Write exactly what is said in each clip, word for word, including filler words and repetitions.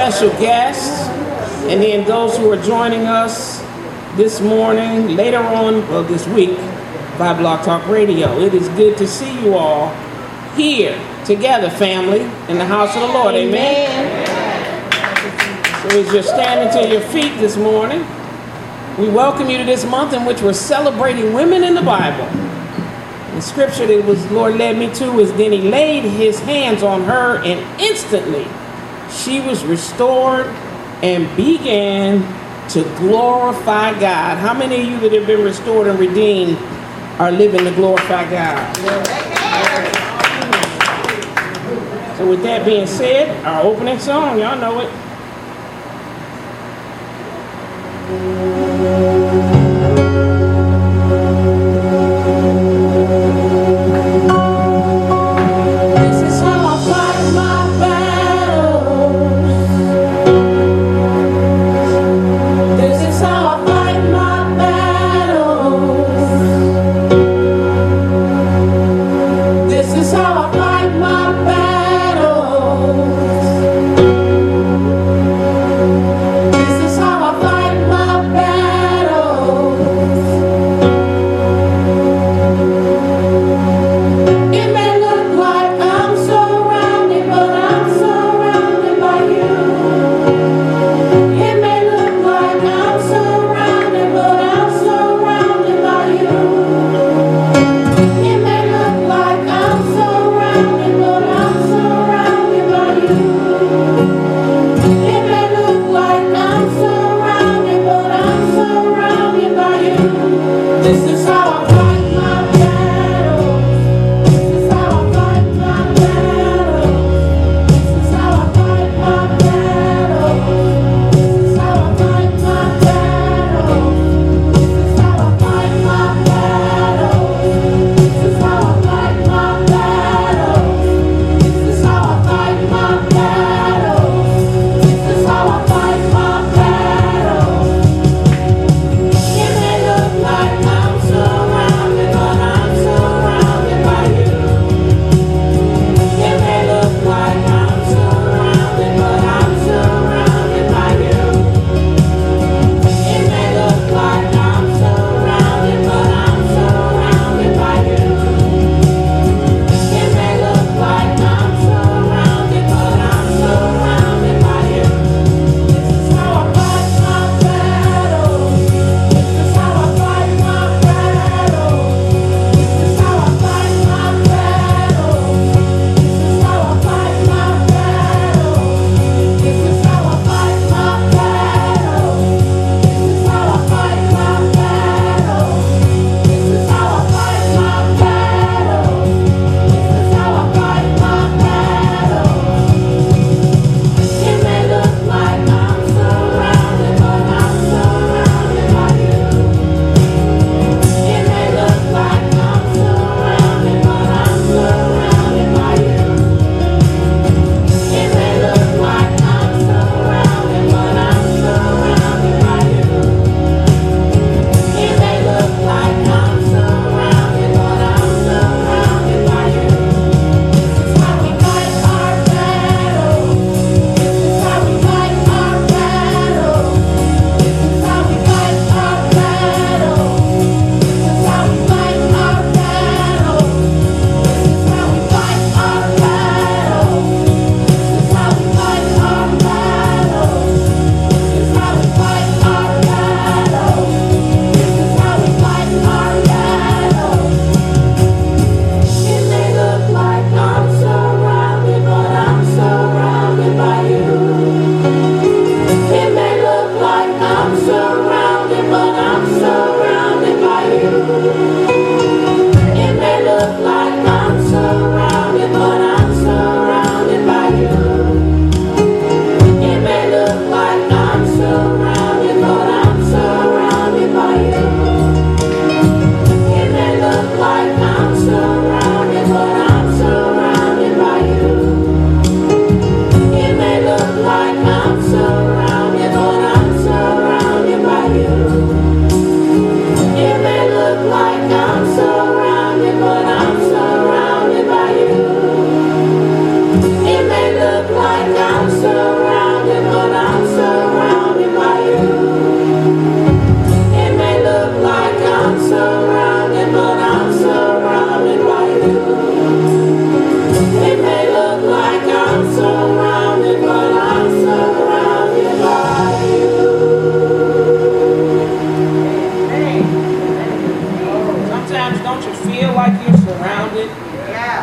special guests, and then those who are joining us this morning, later on, well, this week, by Blog Talk Radio. It is good to see you all here together, family, in the house of the Lord. Amen. Amen. So as you're standing to your feet this morning, we welcome you to this month in which we're celebrating women in the Bible. The scripture that was Lord led me to is, then he laid his hands on her, and instantly she was restored and began to glorify God. How many of you that have been restored and redeemed are living to glorify God? So with that being said, our opening song, y'all know it. This is how I fight my battle.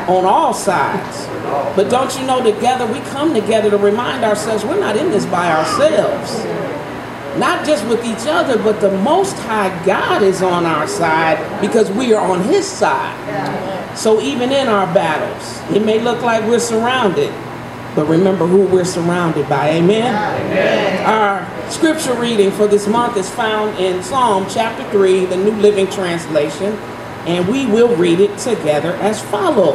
on all sides. But don't you know, together we come together to remind ourselves we're not in this by ourselves. Not just with each other, but the Most High God is on our side because we are on his side. So even in our battles, it may look like we're surrounded, but remember who we're surrounded by. Amen? Amen. Our scripture reading for this month is found in Psalm chapter three, the New Living Translation, and we will read it together as follows.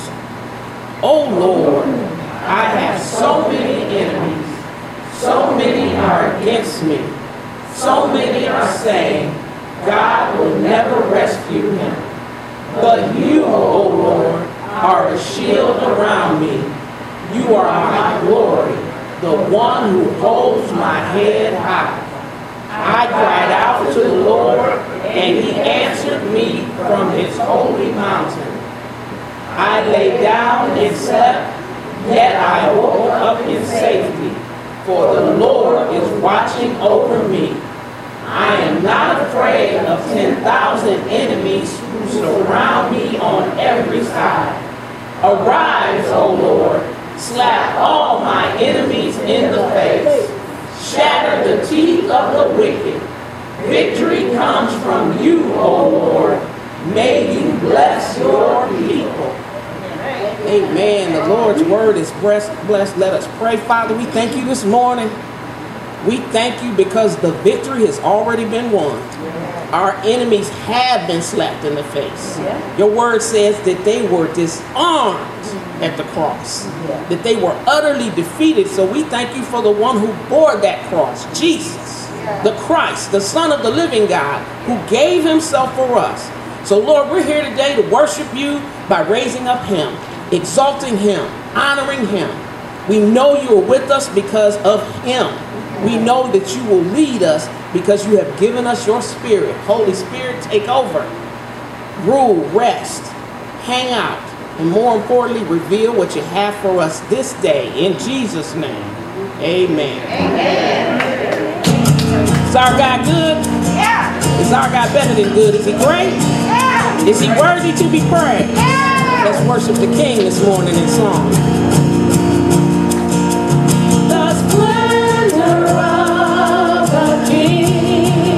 O Lord, I have so many enemies. So many are against me. So many are saying, God will never rescue him. But you, O Lord, are a shield around me. You are my glory, the one who holds my head high. I cried out to the Lord, and he answered me from his holy mountain. I lay down and slept, yet I woke up in safety. For the Lord is watching over me. I am not afraid of ten thousand enemies who surround me on every side. Arise, O Lord, slap all my enemies in the face. Shatter the teeth of the wicked. Victory comes from you, O Lord. May you bless your people. Amen. The Lord's word is blessed. Let us pray. Father, we thank you this morning. We thank you because the victory has already been won. Our enemies have been slapped in the face. Your word says that they were disarmed at the cross, that they were utterly defeated. So we thank you for the one who bore that cross, Jesus, the Christ, the Son of the living God, who gave himself for us. So Lord, we're here today to worship you by raising up him, exalting him, honoring him. We know you are with us because of him. We know that you will lead us because you have given us your spirit. Holy Spirit, take over. Rule, rest, hang out, and more importantly, reveal what you have for us this day. In Jesus' name, amen. Amen. Is our God good? Yeah. Is our God better than good? Is he great? Yeah. Is he worthy to be praised? Yeah. Let's worship the King this morning in song. The splendor of the King,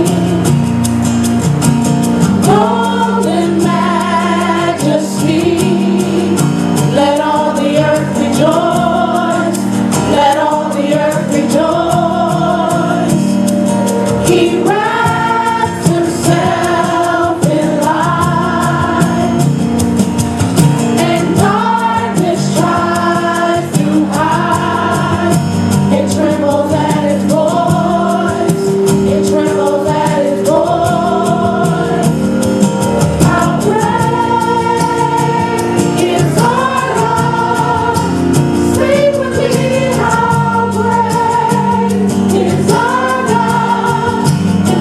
golden majesty, let all the earth rejoice, let all the earth rejoice. He wraps himself in light, and darkness tries to hide. It trembles at his voice, it trembles at his voice. How great is our God? Sing with me, how great is our God?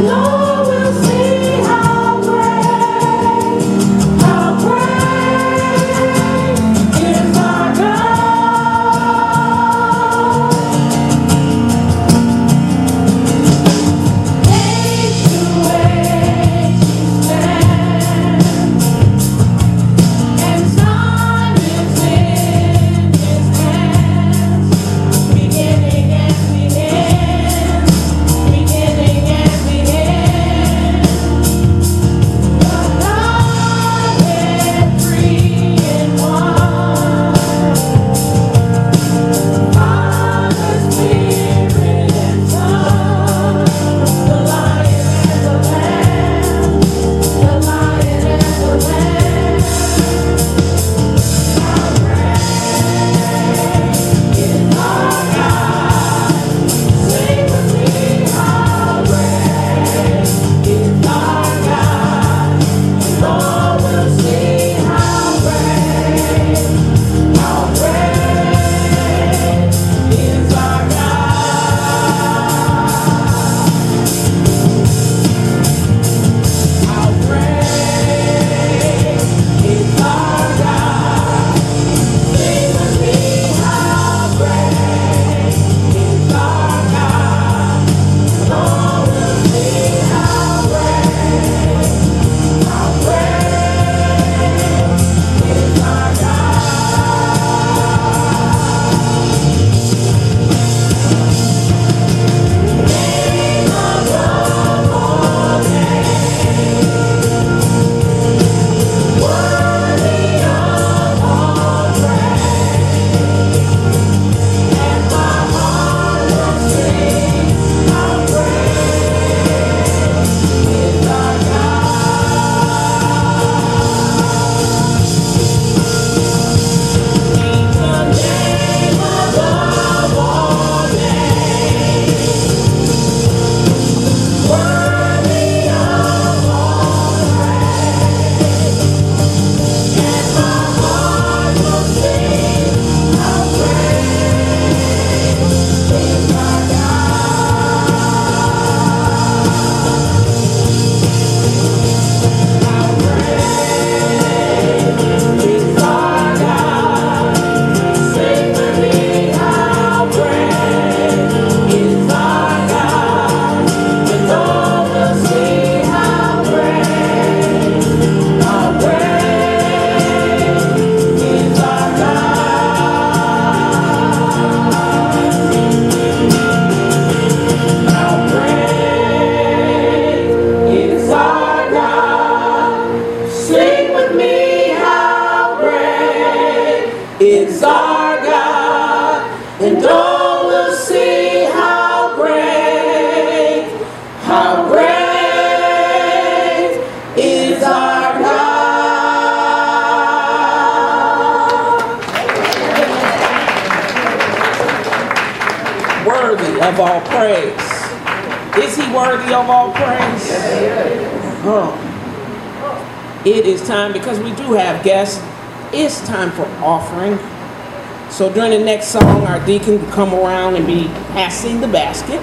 of all praise. Is he worthy of all praise? Oh. It is time, because we do have guests, it's time for offering. So during the next song, our deacon will come around and be passing the basket.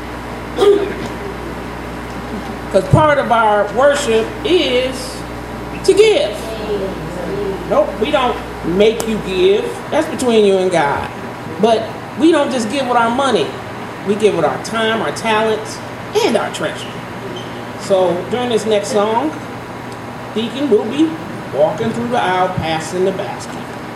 Because part of our worship is to give. Nope, we don't make you give. That's between you and God. But we don't just give with our money. We give with our time, our talents, and our treasure. So during this next song, deacon will be walking through the aisle, passing the basket.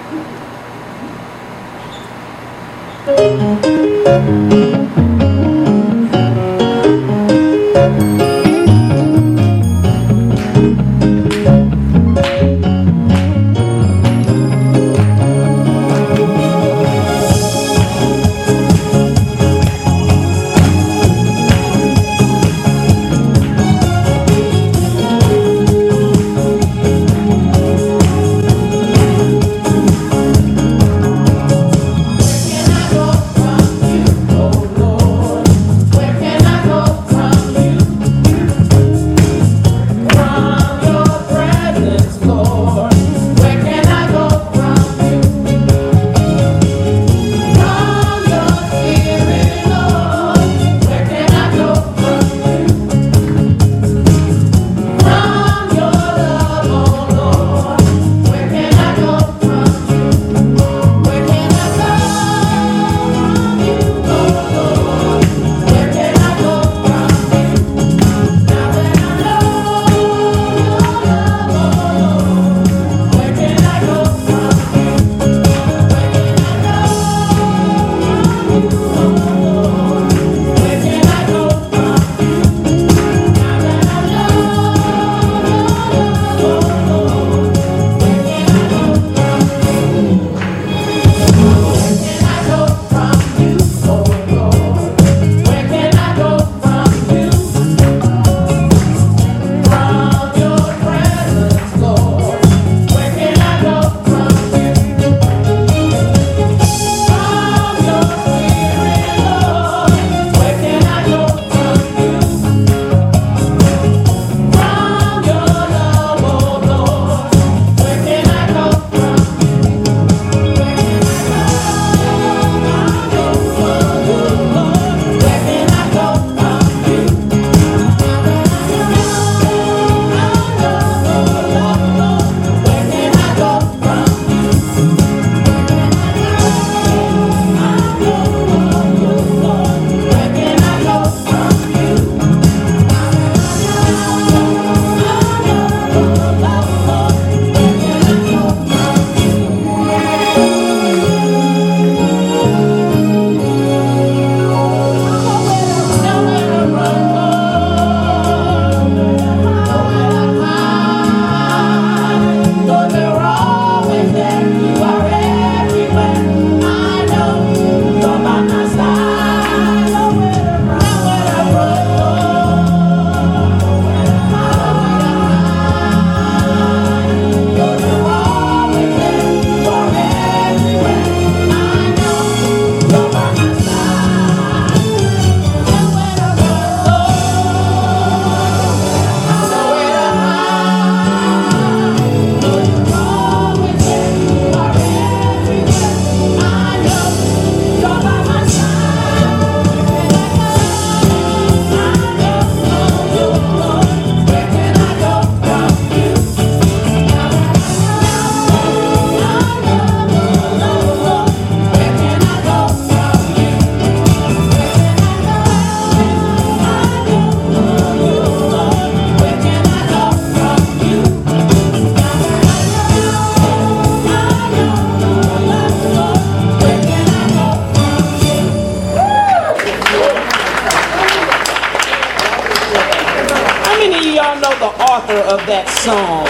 Of that song.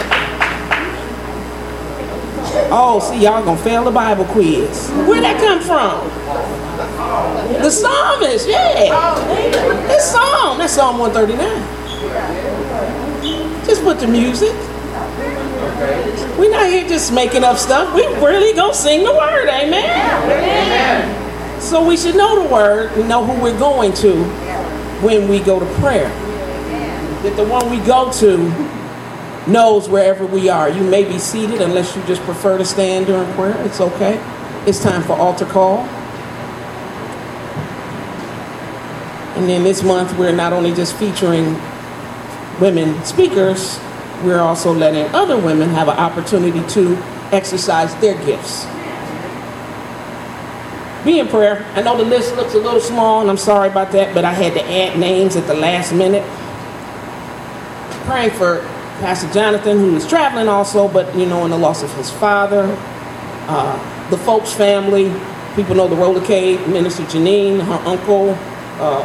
Oh, see, y'all gonna fail the Bible quiz. Where'd that come from? The psalmist, yeah. This song, that's Psalm one thirty-nine. Just put the music. We're not here just making up stuff. We really gonna sing the word, amen? Amen. So we should know the word and know who we're going to when we go to prayer. That the one we go to knows wherever we are. You may be seated unless you just prefer to stand during prayer. It's okay. It's time for altar call. And then this month we're not only just featuring women speakers, we're also letting other women have an opportunity to exercise their gifts. Be in prayer. I know the list looks a little small, and I'm sorry about that, but I had to add names at the last minute. Praying for Pastor Jonathan, who is traveling also, but, you know, in the loss of his father. Uh, the Folks family. People know the Rollercade. Minister Janine, her uncle, uh,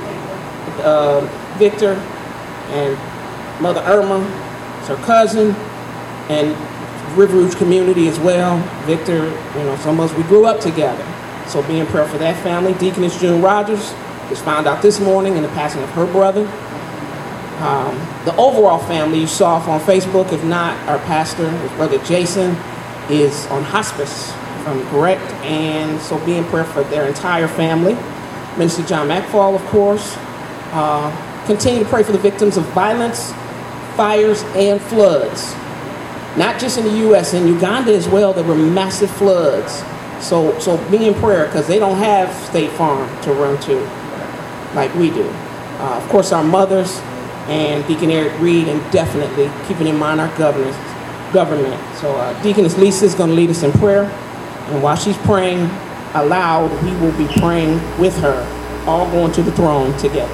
uh, Victor, and Mother Irma, it's her cousin, and River Rouge community as well. Victor, you know, some of us, we grew up together. So be in prayer for that family. Deaconess June Rogers just found out this morning in the passing of her brother. Um, the overall family you saw off on Facebook. If not, our pastor, his brother Jason, is on hospice, if I'm correct. And so be in prayer for their entire family. Minister John McFall, of course. Uh, continue to pray for the victims of violence, fires, and floods. Not just in the U S, in Uganda as well, there were massive floods. So so be in prayer, because they don't have State Farm to run to like we do. Uh, of course, our mothers and Deacon Eric Reed, and definitely keeping in mind our governors, government. So uh, Deaconess Lisa is going to lead us in prayer. And while she's praying aloud, we will be praying with her, all going to the throne together.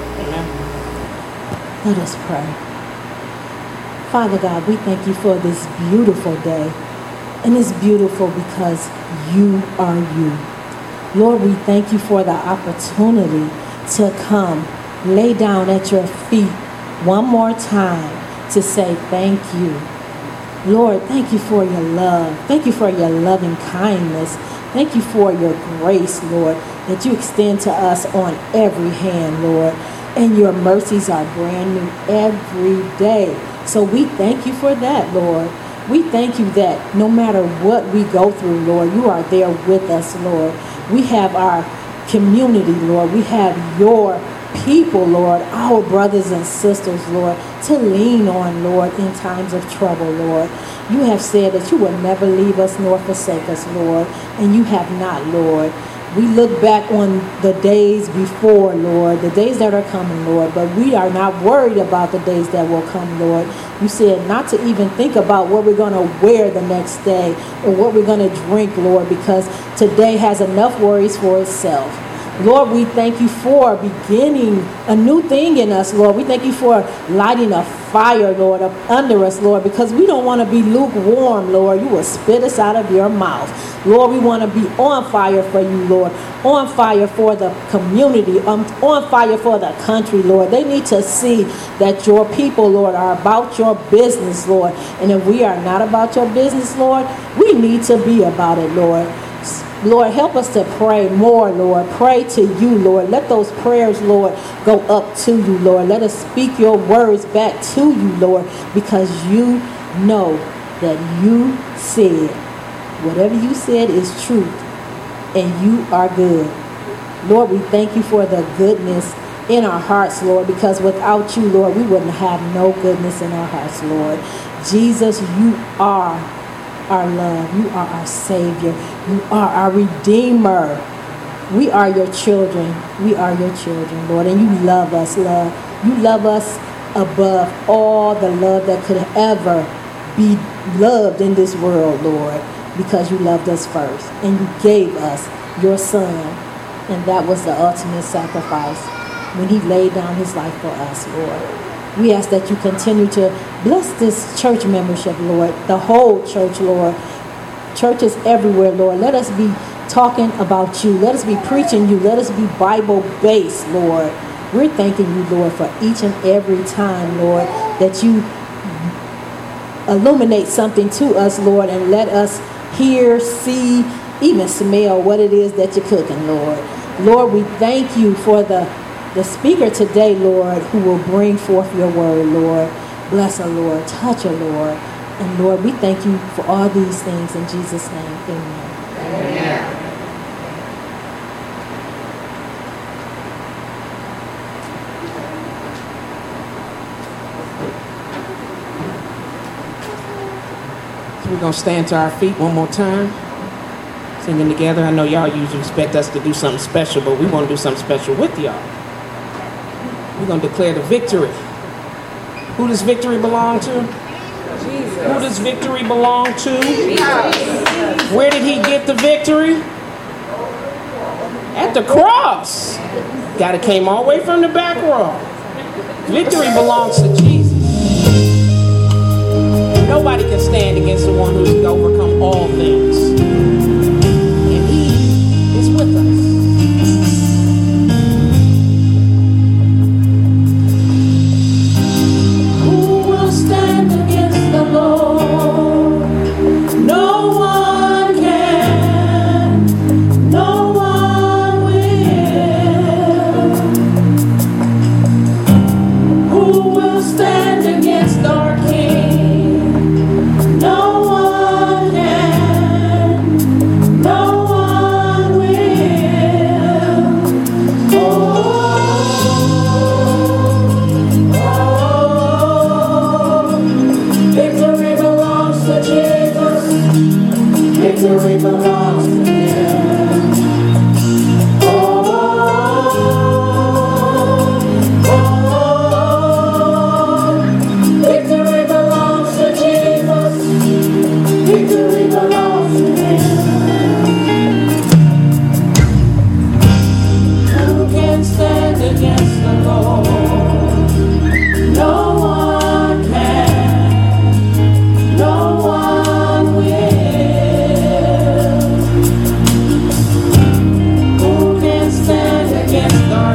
Amen. Let us pray. Father God, we thank you for this beautiful day. And it's beautiful because you are you. Lord, we thank you for the opportunity to come, lay down at your feet one more time to say thank you. Lord, thank you for your love. Thank you for your loving kindness. Thank you for your grace, Lord, that you extend to us on every hand, Lord. And your mercies are brand new every day. So we thank you for that, Lord. We thank you that no matter what we go through, Lord, you are there with us, Lord. We have our community, Lord. We have your people, Lord, our brothers and sisters, Lord, to lean on, Lord, in times of trouble, Lord. You have said that you will never leave us nor forsake us, Lord, and you have not, Lord. We look back on the days before, Lord, the days that are coming, Lord, but we are not worried about the days that will come, Lord. You said not to even think about what we're going to wear the next day or what we're going to drink, Lord, because today has enough worries for itself. Lord, we thank you for beginning a new thing in us, Lord. We thank you for lighting a fire, Lord, up under us, Lord, because we don't want to be lukewarm, Lord. You will spit us out of your mouth. Lord, we want to be on fire for you, Lord, on fire for the community, um, on fire for the country, Lord. They need to see that your people, Lord, are about your business, Lord. And if we are not about your business, Lord, we need to be about it, Lord. Lord, help us to pray more, Lord. Pray to you, Lord. Let those prayers, Lord, go up to you, Lord. Let us speak your words back to you, Lord, because you know that you said whatever you said is truth, and you are good. Lord, we thank you for the goodness in our hearts, Lord, because without you, Lord, we wouldn't have no goodness in our hearts, Lord. Jesus, you are our love. You are our Savior. You are our Redeemer. We are your children. We are your children, Lord, and you love us, Lord. You love us above all the love that could ever be loved in this world, Lord, because you loved us first, and you gave us your Son, and that was the ultimate sacrifice when he laid down his life for us, Lord. We ask that you continue to bless this church membership, Lord, the whole church, Lord. Churches everywhere, Lord. Let us be talking about you. Let us be preaching you. Let us be Bible-based, Lord. We're thanking you, Lord, for each and every time, Lord, that you illuminate something to us, Lord, and let us hear, see, even smell what it is that you're cooking, Lord. Lord, we thank you for the The speaker today, Lord, who will bring forth your word, Lord. Bless her, Lord. Touch her, Lord. And Lord, we thank you for all these things in Jesus' name. Amen. Amen. We're going to stand to our feet one more time. Singing together. I know y'all usually expect us to do something special, but we want to do something special with y'all. We're going to declare the victory. Who does victory belong to? Jesus. Who does victory belong to? Jesus. Where did he get the victory? At the cross. Got it came all the way from the back row. Victory belongs to Jesus. Nobody can stand against the one who's overcome all things. And he is with us. Who will stand against the Lord? No one can. No one will. Who will stand against our King? No one can. No one will. Oh, oh, victory belongs to Jesus. Victory belongs to Him. Oh, oh, victory belongs to Jesus. Victory belongs to Him. Who can stand against the Lord? No one can. No one will. Who can stand against our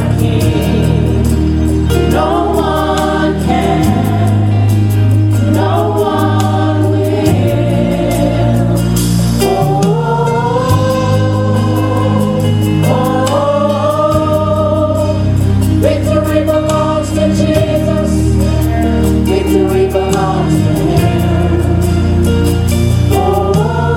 King? No one can. No one will. Oh, oh, victory belongs to Jesus. Victory belongs to Him. Oh,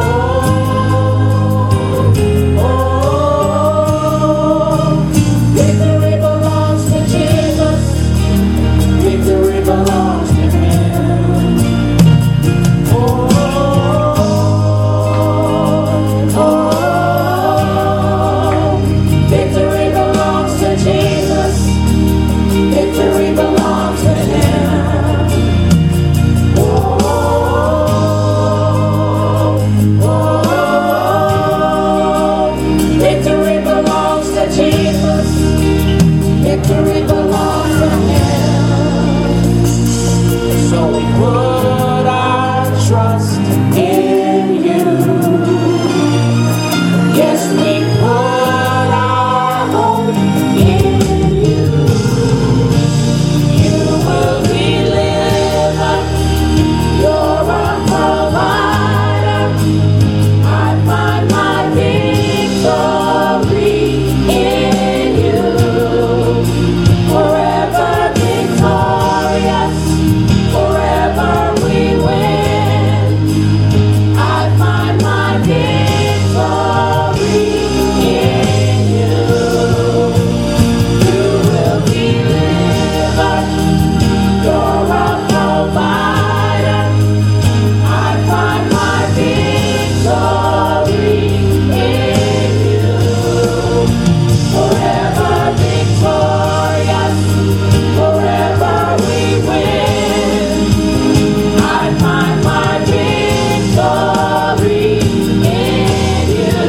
oh, victory belongs to Jesus. Victory belongs to Him. Oh, oh, victory belongs to Jesus. Victory belongs to Him. Oh, oh, victory belongs to Jesus. Victory belongs to Him. So we put our trust in You. Yes, we put our hope in You. You will deliver. You're a provider. I find my victory in You. Forever victorious. Forever we win. I find my victory in You. You will deliver. You're a provider. I find my victory in You. Forever victorious. Forever we win. I find my victory in You.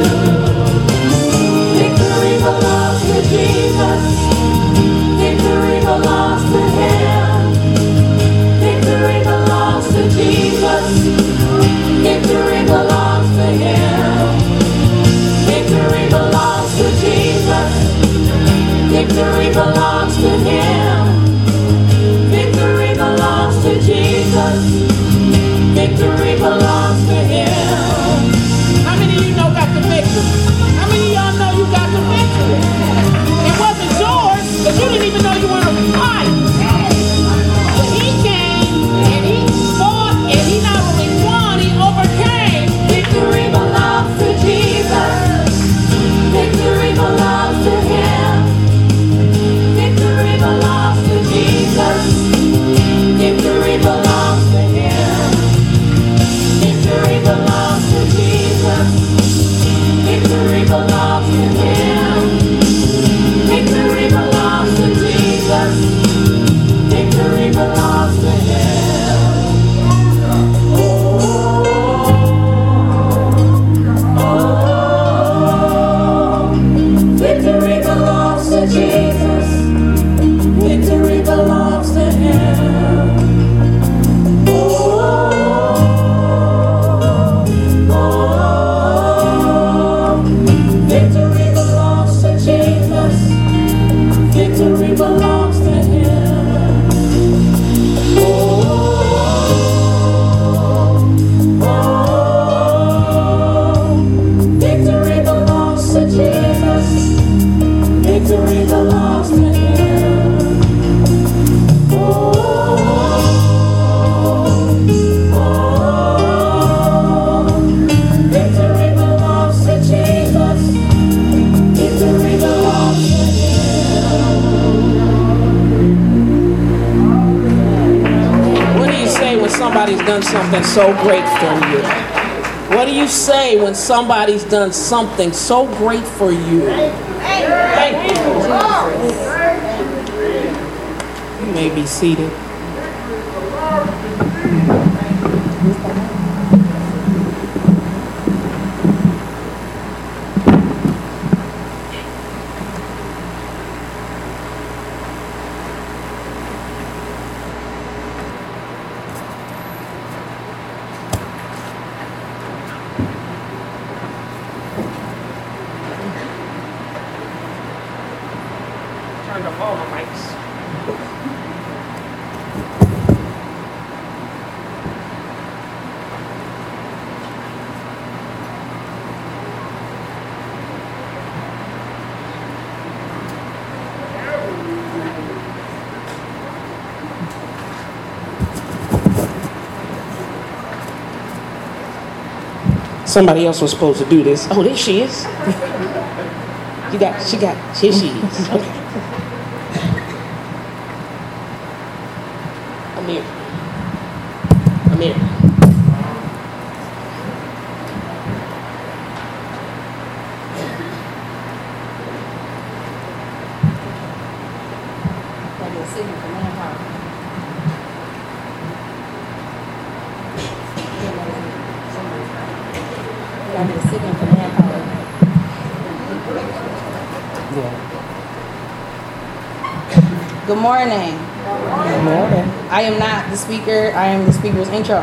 Victory belongs to Jesus. Victory belongs to Him. Victory belongs to Jesus. Victory belongs to Him. Victory belongs to Jesus. Victory belongs to Him. Victory belongs to Jesus. Victory belongs to Him. How many of you know got the victory? How many of y'all know you got the victory? It wasn't yours, but you didn't even know you were in a fight. But He came and He fought, and He not only won, He overcame. Victory belongs to Jesus. Victory belongs to Him. Victory belongs somebody's done something so great for you? What do you say when somebody's done something so great for you? Thank you. You may be seated. Turned off all the mics. Somebody else was supposed to do this. Oh, there she is. You got, she got, here she is. Okay. Amir. Amir. Good morning. Good morning. I am not the speaker. I am the speaker's intro.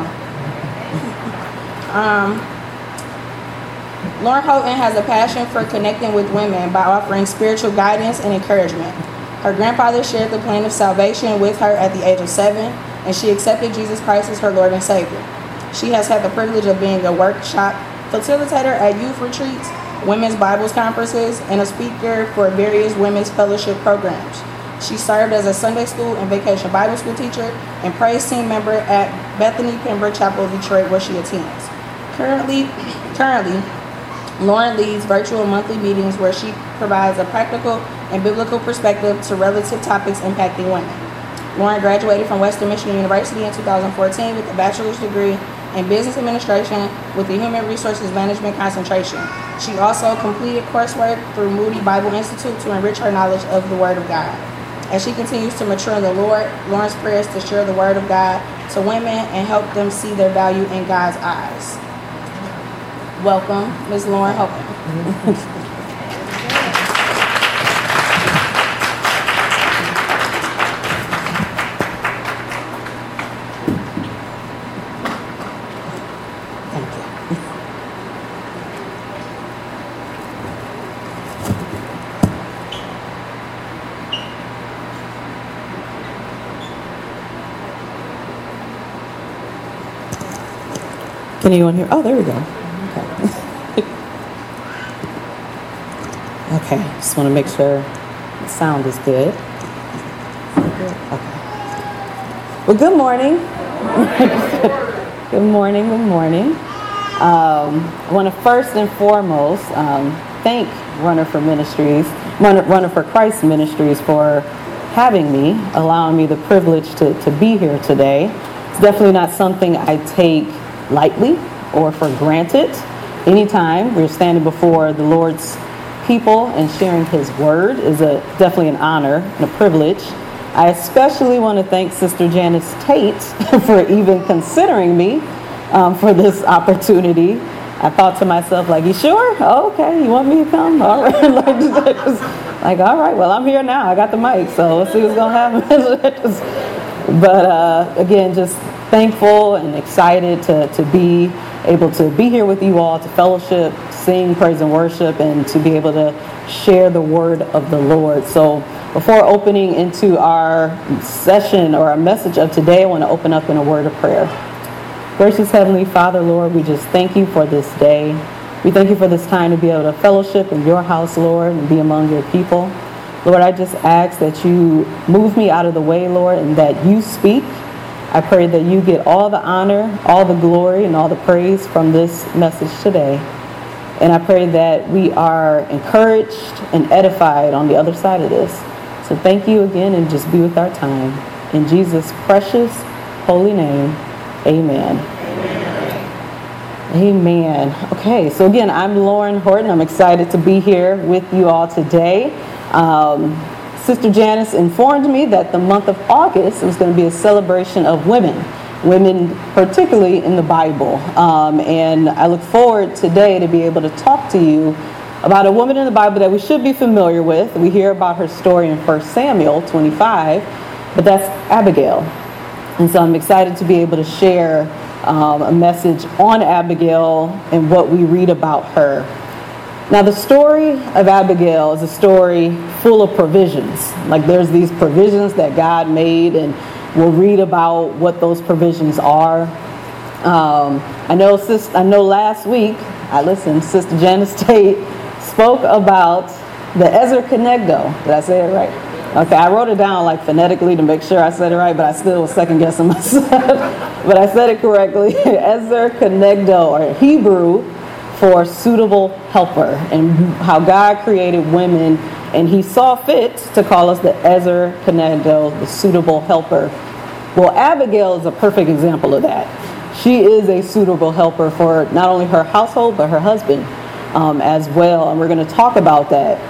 Um, Lauren Houghton has a passion for connecting with women by offering spiritual guidance and encouragement. Her grandfather shared the plan of salvation with her at the age of seven, and she accepted Jesus Christ as her Lord and Savior. She has had the privilege of being a workshop facilitator at youth retreats, women's Bible conferences, and a speaker for various women's fellowship programs. She served as a Sunday school and vacation Bible school teacher and praise team member at Bethany Pembroke Chapel, Detroit, where she attends. Currently, currently, Lauren leads virtual monthly meetings where she provides a practical and biblical perspective to relative topics impacting women. Lauren graduated from Western Michigan University in two thousand fourteen with a bachelor's degree in business administration with a human resources management concentration. She also completed coursework through Moody Bible Institute to enrich her knowledge of the Word of God. As she continues to mature in the Lord, Lauren's prayer is to share the Word of God to women and help them see their value in God's eyes. Welcome, Miz Lauren Houghton. Can anyone hear? Oh, there we go. Okay. Okay, just want to make sure the sound is good. Okay. Well, good morning. Good morning, good morning. Um, I want to first and foremost um, thank Runner for Ministries, Runner, Runner for Christ Ministries for having me, allowing me the privilege to, to be here today. It's definitely not something I take lightly or for granted. Anytime we're standing before the Lord's people and sharing His Word is a definitely an honor and a privilege. I especially want to thank Sister Janice Tate for even considering me um, for this opportunity. I thought to myself, like, you sure? Oh, okay, you want me to come? All right. like, just, like, all right, well, I'm here now. I got the mic, so let's see what's going to happen. But uh, again, just thankful and excited to, to be able to be here with you all, to fellowship, sing, praise, and worship, and to be able to share the word of the Lord. So before opening into our session or our message of today, I want to open up in a word of prayer. Gracious Heavenly Father, Lord, we just thank you for this day. We thank you for this time to be able to fellowship in your house, Lord, and be among your people. Lord, I just ask that you move me out of the way, Lord, and that you speak. I pray that you get all the honor, all the glory, and all the praise from this message today. And I pray that we are encouraged and edified on the other side of this. So thank you again, and just be with our time. In Jesus' precious, holy name, Amen. Amen. Okay, so again, I'm Lauren Horton. I'm excited to be here with you all today. Um, Sister Janice informed me that the month of August was going to be a celebration of women, women particularly in the Bible. Um, and I look forward today to be able to talk to you about a woman in the Bible that we should be familiar with. We hear about her story in First Samuel twenty-five, but that's Abigail. And so I'm excited to be able to share um, a message on Abigail and what we read about her. Now, the story of Abigail is a story full of provisions. Like, there's these provisions that God made, and we'll read about what those provisions are. Um, I know, sis, I know last week, I listened, Sister Janice Tate spoke about the Ezer Kenegdo. Did I say it right? Okay, I wrote it down like phonetically to make sure I said it right, but I still was second guessing myself. But I said it correctly. Ezer Kenegdo, or Hebrew for suitable helper, and how God created women, and he saw fit to call us the Ezer Kenegdo, the suitable helper. Well, Abigail is a perfect example of that. She is a suitable helper for not only her household, but her husband um, as well, and we're going to talk about that.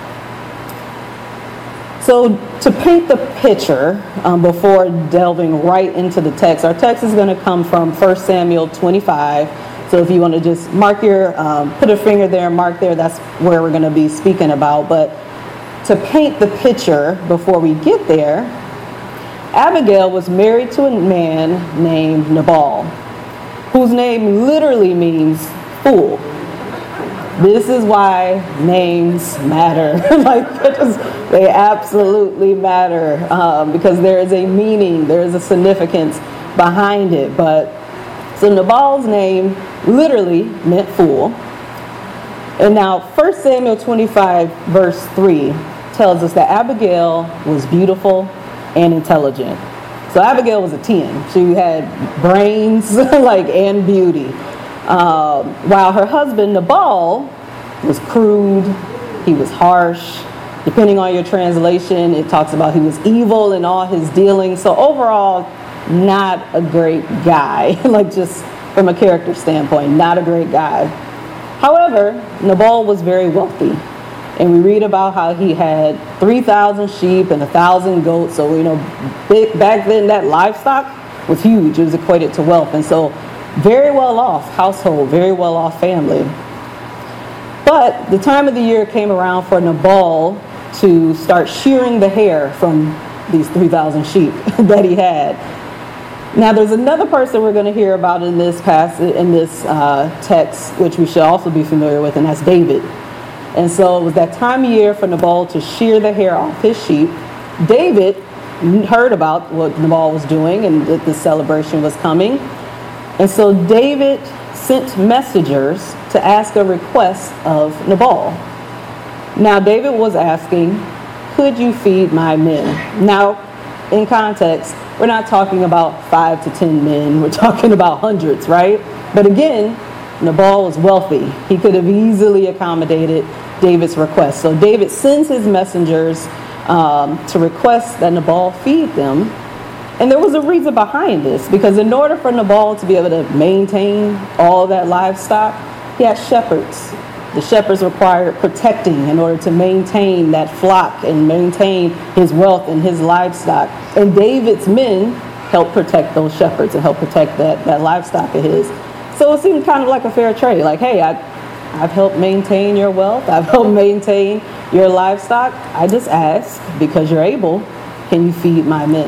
So to paint the picture, um, before delving right into the text, our text is going to come from First Samuel twenty-five. So if you want to just mark your, um, put a finger there, mark there, that's where we're going to be speaking about. But to paint the picture before we get there, Abigail was married to a man named Nabal, whose name literally means fool. This is why names matter. Like, they absolutely matter, um, because there is a meaning, there is a significance behind it. But so Nabal's name literally meant fool. And now First Samuel twenty-five verse three tells us that Abigail was beautiful and intelligent. So Abigail was a ten. She had brains like and beauty. Um, while her husband Nabal was crude, he was harsh. Depending on your translation, it talks about he was evil in all his dealings. So overall, not a great guy, like just from a character standpoint, not a great guy. However, Nabal was very wealthy. And we read about how he had three thousand sheep and one thousand goats. So, you know, big, back then that livestock was huge. It was equated to wealth. And so very well off household, very well off family. But the time of the year came around for Nabal to start shearing the hair from these three thousand sheep that he had. Now there's another person we're going to hear about in this passage, in this uh, text, which we should also be familiar with, and that's David. And so it was that time of year for Nabal to shear the hair off his sheep. David heard about what Nabal was doing and that this celebration was coming. And so David sent messengers to ask a request of Nabal. Now David was asking, could you feed my men? Now, in context, we're not talking about five to ten men. We're talking about hundreds, right? But again, Nabal was wealthy. He could have easily accommodated David's request. So David sends his messengers um, to request that Nabal feed them. And there was a reason behind this, because in order for Nabal to be able to maintain all that livestock, he had shepherds. The shepherds required protecting in order to maintain that flock and maintain his wealth and his livestock. And David's men helped protect those shepherds and help protect that, that livestock of his. So it seemed kind of like a fair trade. Like, hey, I, I've helped maintain your wealth. I've helped maintain your livestock. I just ask, because you're able, can you feed my men?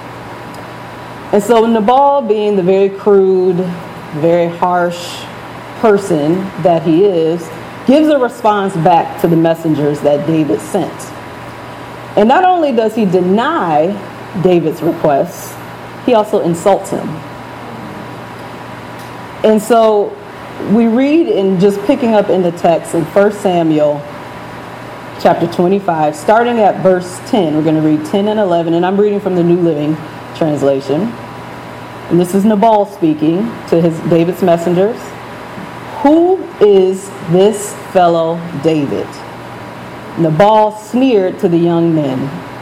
And so Nabal, being the very crude, very harsh person that he is, gives a response back to the messengers that David sent. And not only does he deny David's request, he also insults him. And so we read, in just picking up in the text in First Samuel chapter twenty-five, starting at verse ten. We're going to read ten and eleven, and I'm reading from the New Living Translation. And this is Nabal speaking to his David's messengers. Who is this fellow David? Nabal sneered to the young men.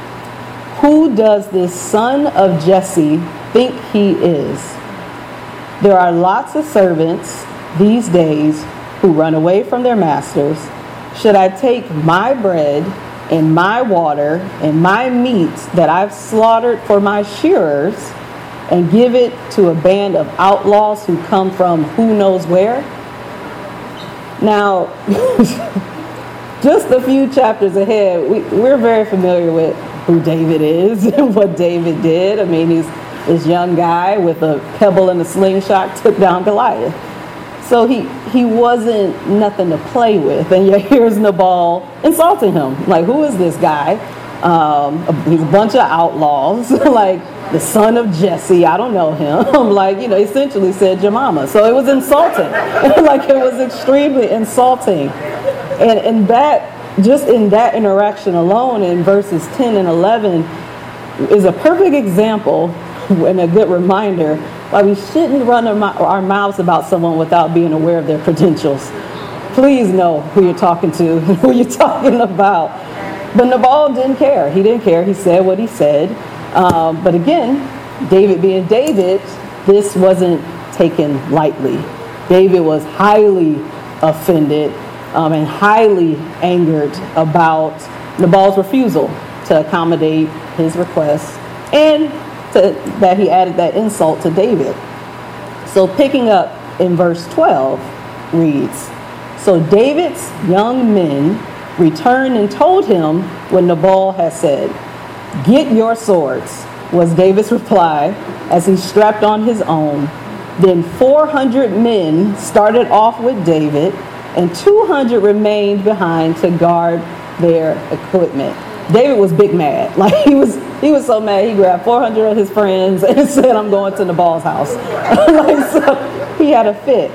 Who does this son of Jesse think he is? There are lots of servants these days who run away from their masters. Should I take my bread and my water and my meats that I've slaughtered for my shearers and give it to a band of outlaws who come from who knows where? Now, just a few chapters ahead, we, we're very familiar with who David is and what David did. I mean, he's this young guy with a pebble and a slingshot took down Goliath. So he, he wasn't nothing to play with. And yet here's Nabal insulting him. Like, who is this guy? Um, he's a bunch of outlaws, like the son of Jesse. I don't know him. Like, you know, essentially said your mama. So it was insulting. Like, it was extremely insulting. And, and that, just in that interaction alone in verses ten and eleven is a perfect example and a good reminder why we shouldn't run our, our mouths about someone without being aware of their credentials. Please know who you're talking to and who you're talking about. But Nabal didn't care. He didn't care. He said what he said. Um, but again, David being David, this wasn't taken lightly. David was highly offended um, and highly angered about Nabal's refusal to accommodate his request, and to, that he added that insult to David. So picking up in verse twelve reads, so David's young men returned and told him what Nabal had said. Get your swords, was David's reply as he strapped on his own. Then four hundred men started off with David, and two hundred remained behind to guard their equipment. David was big mad. Like, he was he was so mad, he grabbed four hundred of his friends and said, I'm going to Nabal's house. Like, so he had a fit.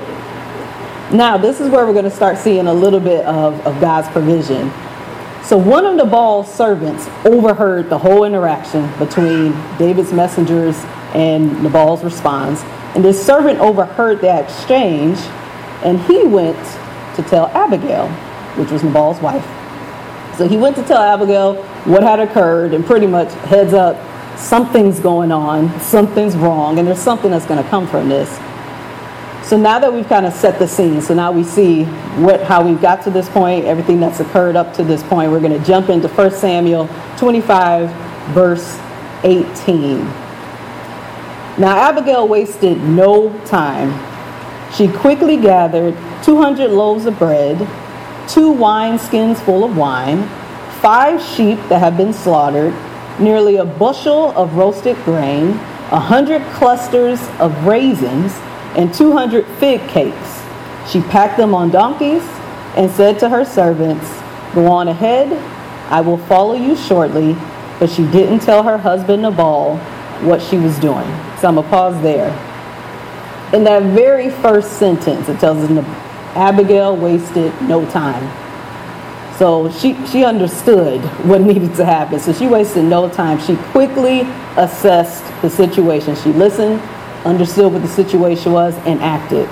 Now, this is where we're going to start seeing a little bit of, of God's provision. So one of Nabal's servants overheard the whole interaction between David's messengers and Nabal's response. And this servant overheard that exchange, and he went to tell Abigail, which was Nabal's wife. So he went to tell Abigail what had occurred, and pretty much heads up, something's going on, something's wrong, and there's something that's going to come from this. So now that we've kind of set the scene, so now we see what how we've got to this point, everything that's occurred up to this point, we're going to jump into First Samuel twenty-five, verse eighteen. Now Abigail wasted no time. She quickly gathered two hundred loaves of bread, two wineskins full of wine, five sheep that had been slaughtered, nearly a bushel of roasted grain, a hundred clusters of raisins, and two hundred fig cakes. She packed them on donkeys and said to her servants, go on ahead, I will follow you shortly. But she didn't tell her husband Nabal what she was doing. So I'm going to pause there. In that very first sentence, it tells us Abigail wasted no time. So she, she understood what needed to happen. So she wasted no time. She quickly assessed the situation. She listened, understood what the situation was, and acted.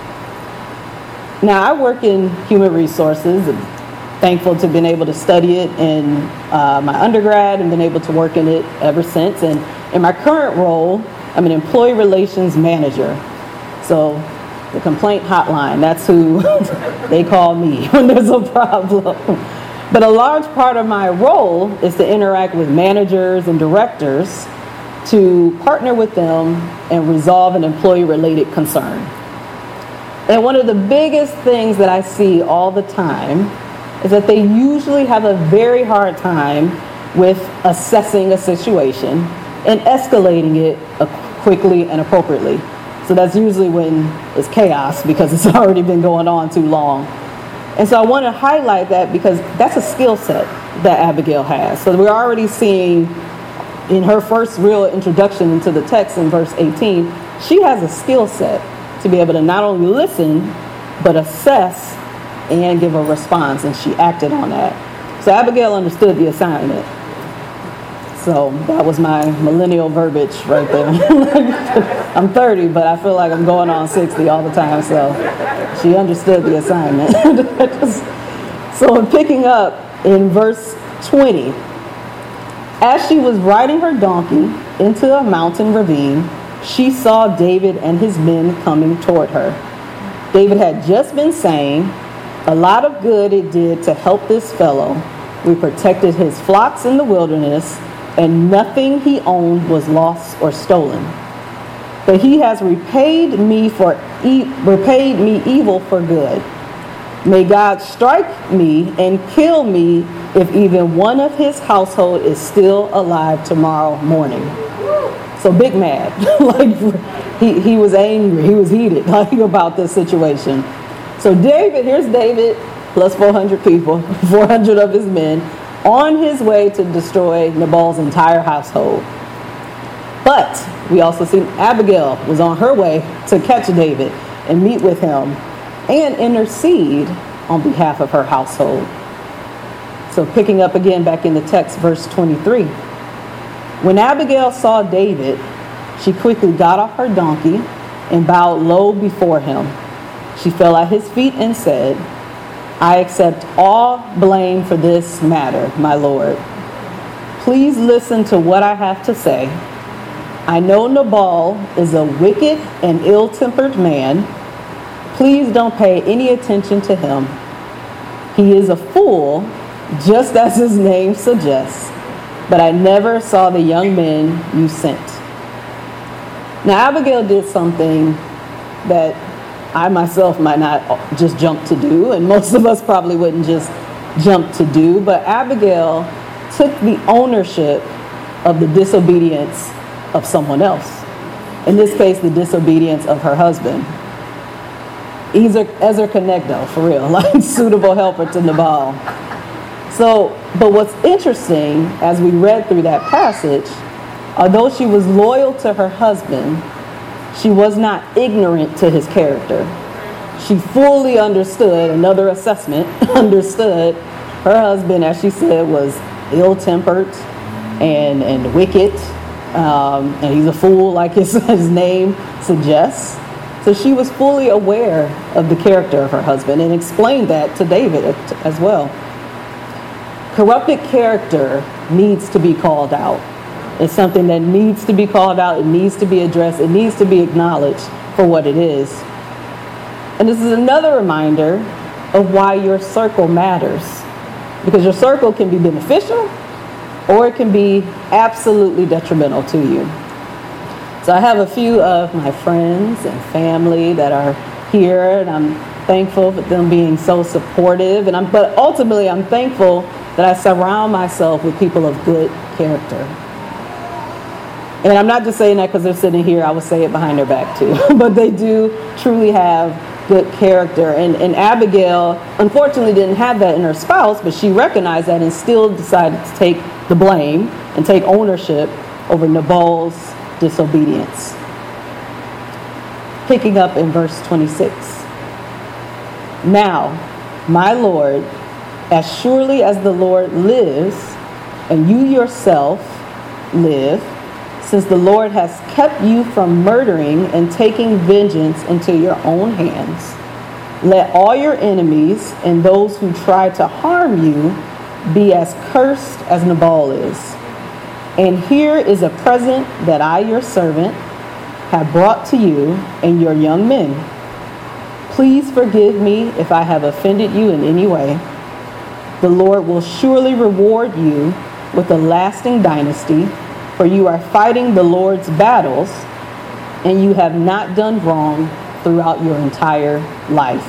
Now, I work in human resources. I'm thankful to have been able to study it in uh, my undergrad and been able to work in it ever since. And in my current role, I'm an employee relations manager. So the complaint hotline, that's who they call me when there's a problem. But a large part of my role is to interact with managers and directors to partner with them and resolve an employee-related concern. And one of the biggest things that I see all the time is that they usually have a very hard time with assessing a situation and escalating it quickly and appropriately. So that's usually when it's chaos because it's already been going on too long. And so I want to highlight that because that's a skill set that Abigail has. So we're already seeing in her first real introduction into the text in verse eighteen, she has a skill set to be able to not only listen, but assess and give a response, and she acted on that. So Abigail understood the assignment. So that was my millennial verbiage right there. I'm thirty, but I feel like I'm going on sixty all the time, so she understood the assignment. So in picking up in verse twenty, as she was riding her donkey into a mountain ravine, she saw David and his men coming toward her. David had just been saying, "A lot of good it did to help this fellow. We protected his flocks in the wilderness, and nothing he owned was lost or stolen. But he has repaid me for e- repaid me evil for good. May God strike me and kill me if even one of his household is still alive tomorrow morning." So big mad. Like he, he was angry, he was heated like about this situation. So David, here's David plus four hundred people, four hundred of his men, on his way to destroy Nabal's entire household. But we also see Abigail was on her way to catch David and meet with him and intercede on behalf of her household. So picking up again back in the text, verse twenty-three. When Abigail saw David, she quickly got off her donkey and bowed low before him. She fell at his feet and said, "I accept all blame for this matter, my lord. Please listen to what I have to say. I know Nabal is a wicked and ill-tempered man. Please don't pay any attention to him. He is a fool, just as his name suggests, but I never saw the young men you sent." Now, Abigail did something that I myself might not just jump to do, and most of us probably wouldn't just jump to do, but Abigail took the ownership of the disobedience of someone else. In this case, the disobedience of her husband. Ezer, Ezer Kenegdo, for real, like suitable helper to Nabal. So, but what's interesting, as we read through that passage, although she was loyal to her husband, she was not ignorant to his character. She fully understood, another assessment, understood her husband, as she said, was ill-tempered and, and wicked. Um, and he's a fool, like his, his name suggests. So she was fully aware of the character of her husband and explained that to David as well. Corrupted character needs to be called out. It's something that needs to be called out. It needs to be addressed. It needs to be acknowledged for what it is. And this is another reminder of why your circle matters. Because your circle can be beneficial or it can be absolutely detrimental to you. So I have a few of my friends and family that are here, and I'm thankful for them being so supportive. And I'm, but ultimately, I'm thankful that I surround myself with people of good character. And I'm not just saying that because they're sitting here. I would say it behind their back too. But they do truly have good character. And, and Abigail, unfortunately, didn't have that in her spouse, but she recognized that and still decided to take the blame and take ownership over Nabal's disobedience. Picking up in verse twenty-six. "Now, my Lord, as surely as the Lord lives, and you yourself live, since the Lord has kept you from murdering and taking vengeance into your own hands, let all your enemies and those who try to harm you be as cursed as Nabal is. And here is a present that I, your servant, have brought to you and your young men. Please forgive me if I have offended you in any way. The Lord will surely reward you with a lasting dynasty, for you are fighting the Lord's battles, and you have not done wrong throughout your entire life."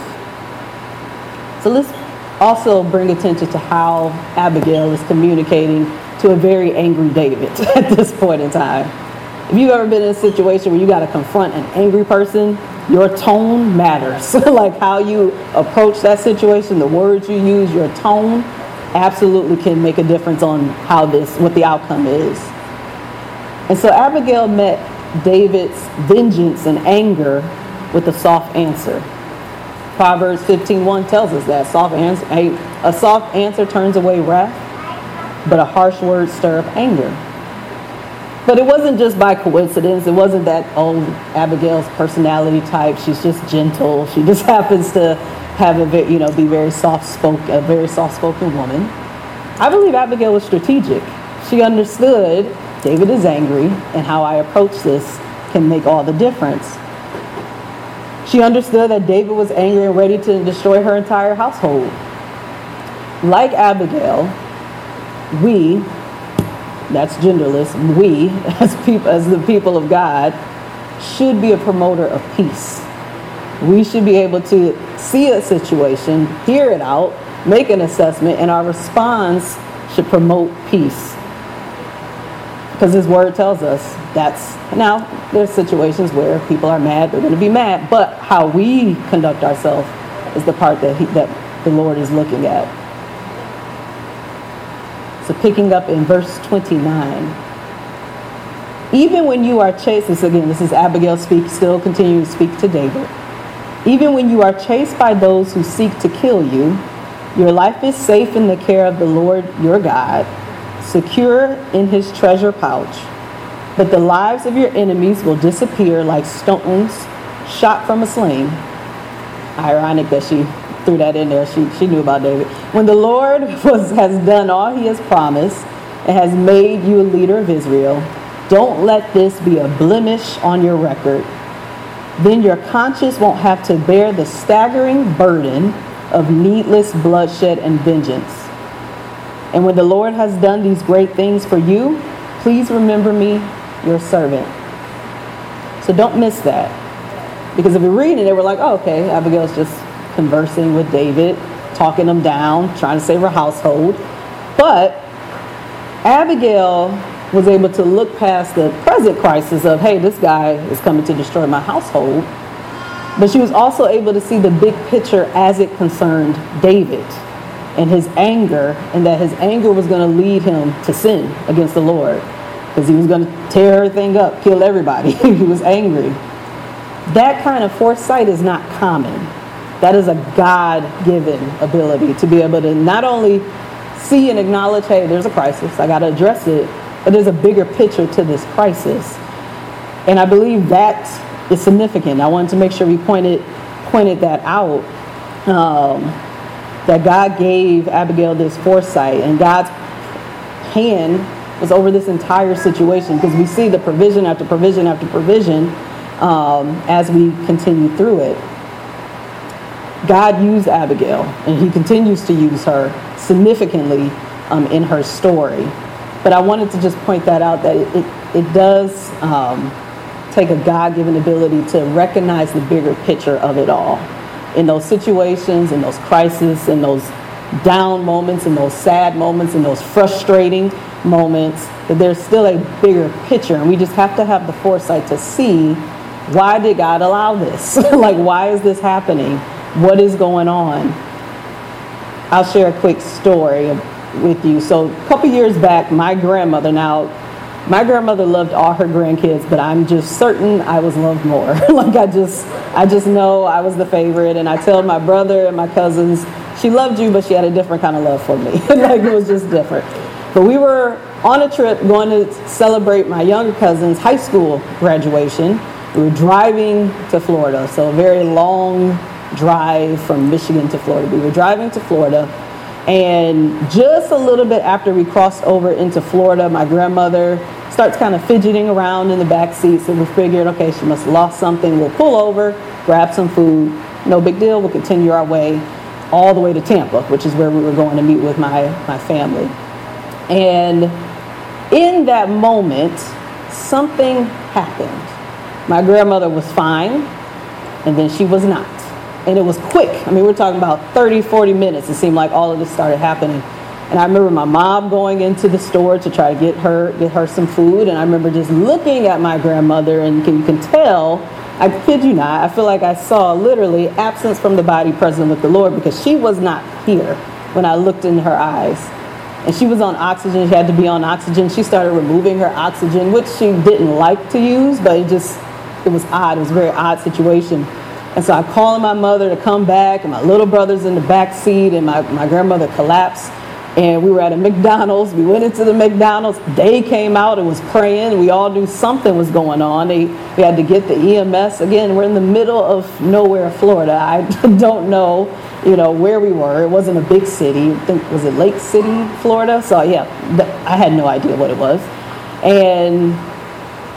So let's also bring attention to how Abigail is communicating to a very angry David at this point in time. If you've ever been in a situation where you got to confront an angry person, your tone matters. Like how you approach that situation, the words you use, your tone absolutely can make a difference on how this, what the outcome is. And so Abigail met David's vengeance and anger with a soft answer. Proverbs fifteen one tells us that soft answer, a, a soft answer turns away wrath, but a harsh word stirs up anger. But it wasn't just by coincidence. It wasn't that, oh, Abigail's personality type, she's just gentle. She just happens to have a very, you know, be very soft-spoken, a very soft-spoken woman. I believe Abigail was strategic. She understood David is angry, and how I approach this can make all the difference. She understood that David was angry and ready to destroy her entire household. Like Abigail, we, that's genderless, we as people, as the people of God, should be a promoter of peace. We should be able to see a situation, hear it out, make an assessment, and our response should promote peace. Because His Word tells us that's, now there's situations where people are mad, they're going to be mad, but how we conduct ourselves is the part that, he, that the Lord is looking at. So picking up in verse twenty-nine. Even when you are chased, this again, this is Abigail speak, still continuing to speak to David. Even when you are chased by those who seek to kill you, your life is safe in the care of the Lord your God, secure in His treasure pouch. But the lives of your enemies will disappear like stones shot from a sling. Ironic that she threw that in there. She, she knew about David. When the Lord was, has done all He has promised and has made you a leader of Israel, don't let this be a blemish on your record. Then your conscience won't have to bear the staggering burden of needless bloodshed and vengeance. And when the Lord has done these great things for you, please remember me, your servant. So don't miss that. Because if you're reading it, they were like, oh, okay, Abigail's just conversing with David, talking him down, trying to save her household. But Abigail was able to look past the present crisis of, hey, this guy is coming to destroy my household. But she was also able to see the big picture as it concerned David and his anger, and that his anger was going to lead him to sin against the Lord because he was going to tear everything up, kill everybody. He was angry. That kind of foresight is not common. That is a God-given ability to be able to not only see and acknowledge, hey, there's a crisis, I got to address it, but there's a bigger picture to this crisis. And I believe that is significant. I wanted to make sure we pointed pointed that out, um, that God gave Abigail this foresight, and God's hand was over this entire situation, because we see the provision after provision after provision um, as we continue through it. God used Abigail, and He continues to use her significantly um, in her story. But I wanted to just point that out, that it, it, it does um, take a God-given ability to recognize the bigger picture of it all. In those situations, in those crises, in those down moments, in those sad moments, in those frustrating moments, that there's still a bigger picture. And we just have to have the foresight to see, why did God allow this? Like, why is this happening? What is going on? I'll share a quick story with you. So a couple years back, my grandmother, now my grandmother loved all her grandkids, but I'm just certain I was loved more. Like I just, I just know I was the favorite. And I tell my brother and my cousins, she loved you, but she had a different kind of love for me. Like it was just different. But we were on a trip going to celebrate my younger cousin's high school graduation. We were driving to Florida, so a very long drive from Michigan to Florida. We were driving to Florida, and just a little bit after we crossed over into Florida, my grandmother starts kind of fidgeting around in the back seat. So we figured, okay, she must have lost something. We'll pull over, grab some food. No big deal. We'll continue our way all the way to Tampa, which is where we were going to meet with my, my family. And in that moment, something happened. My grandmother was fine, and then she was not. And it was quick. I mean, we're talking about thirty, forty minutes. It seemed like all of this started happening. And I remember my mom going into the store to try to get her get her some food. And I remember just looking at my grandmother, and you can tell, I kid you not, I feel like I saw literally absence from the body, present with the Lord, because she was not here when I looked in her eyes. And she was on oxygen. She had to be on oxygen. She started removing her oxygen, which she didn't like to use, but it just, it was odd. It was a very odd situation. And so I called my mother to come back, and my little brother's in the back seat, and my, my grandmother collapsed. And we were at a McDonald's. We went into the McDonald's. They came out and was praying. We all knew something was going on. They, we had to get the E M S. Again, we're in the middle of nowhere, Florida. I don't know, you know, where we were. It wasn't a big city. I think, was it Lake City, Florida? So yeah, th- I had no idea what it was. And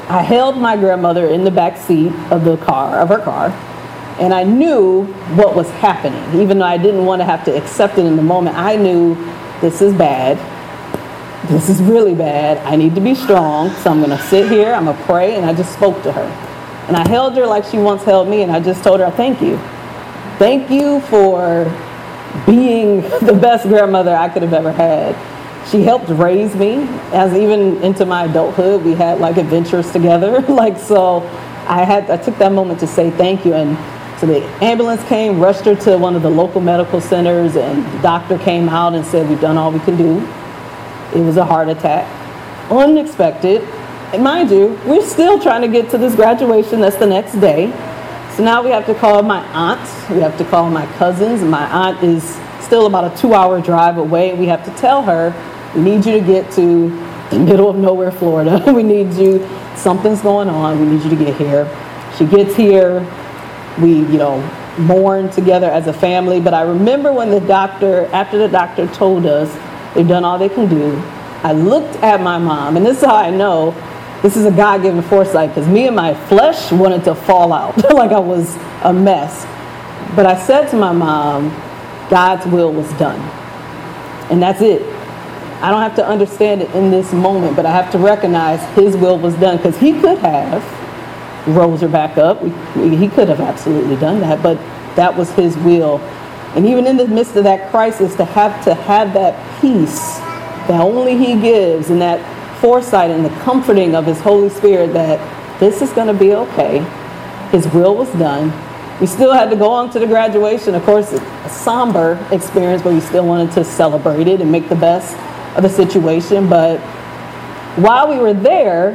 I held my grandmother in the back seat of the car, of her car, and I knew what was happening. Even though I didn't want to have to accept it in the moment, I knew this is bad. This is really bad. I need to be strong. So I'm going to sit here, I'm going to pray, and I just spoke to her. And I held her like she once held me, and I just told her, thank you. Thank you for being the best grandmother I could have ever had. She helped raise me, as even into my adulthood, we had like adventures together. like, so I had, I took that moment to say thank you. And so the ambulance came, rushed her to one of the local medical centers, and the doctor came out and said, we've done all we can do. It was a heart attack, unexpected. And mind you, we're still trying to get to this graduation. That's the next day. So now we have to call my aunt. We have to call my cousins. My aunt is still about a two-hour drive away. We have to tell her, we need you to get to the middle of nowhere, Florida. we need you, something's going on. We need you to get here. She gets here. We, you know, mourn together as a family. But I remember when the doctor, after the doctor told us they've done all they can do, I looked at my mom, and this is how I know this is a God-given foresight, because me and my flesh wanted to fall out like I was a mess. But I said to my mom, God's will was done. And that's it. I don't have to understand it in this moment, but I have to recognize his will was done, because he could have rose her back up. We, we, he could have absolutely done that, but that was his will. And even in the midst of that crisis, to have to have that peace that only he gives, and that foresight and the comforting of his Holy Spirit that this is going to be okay. His will was done. We still had to go on to the graduation. Of course, a somber experience, but we still wanted to celebrate it and make the best of the situation. But while we were there,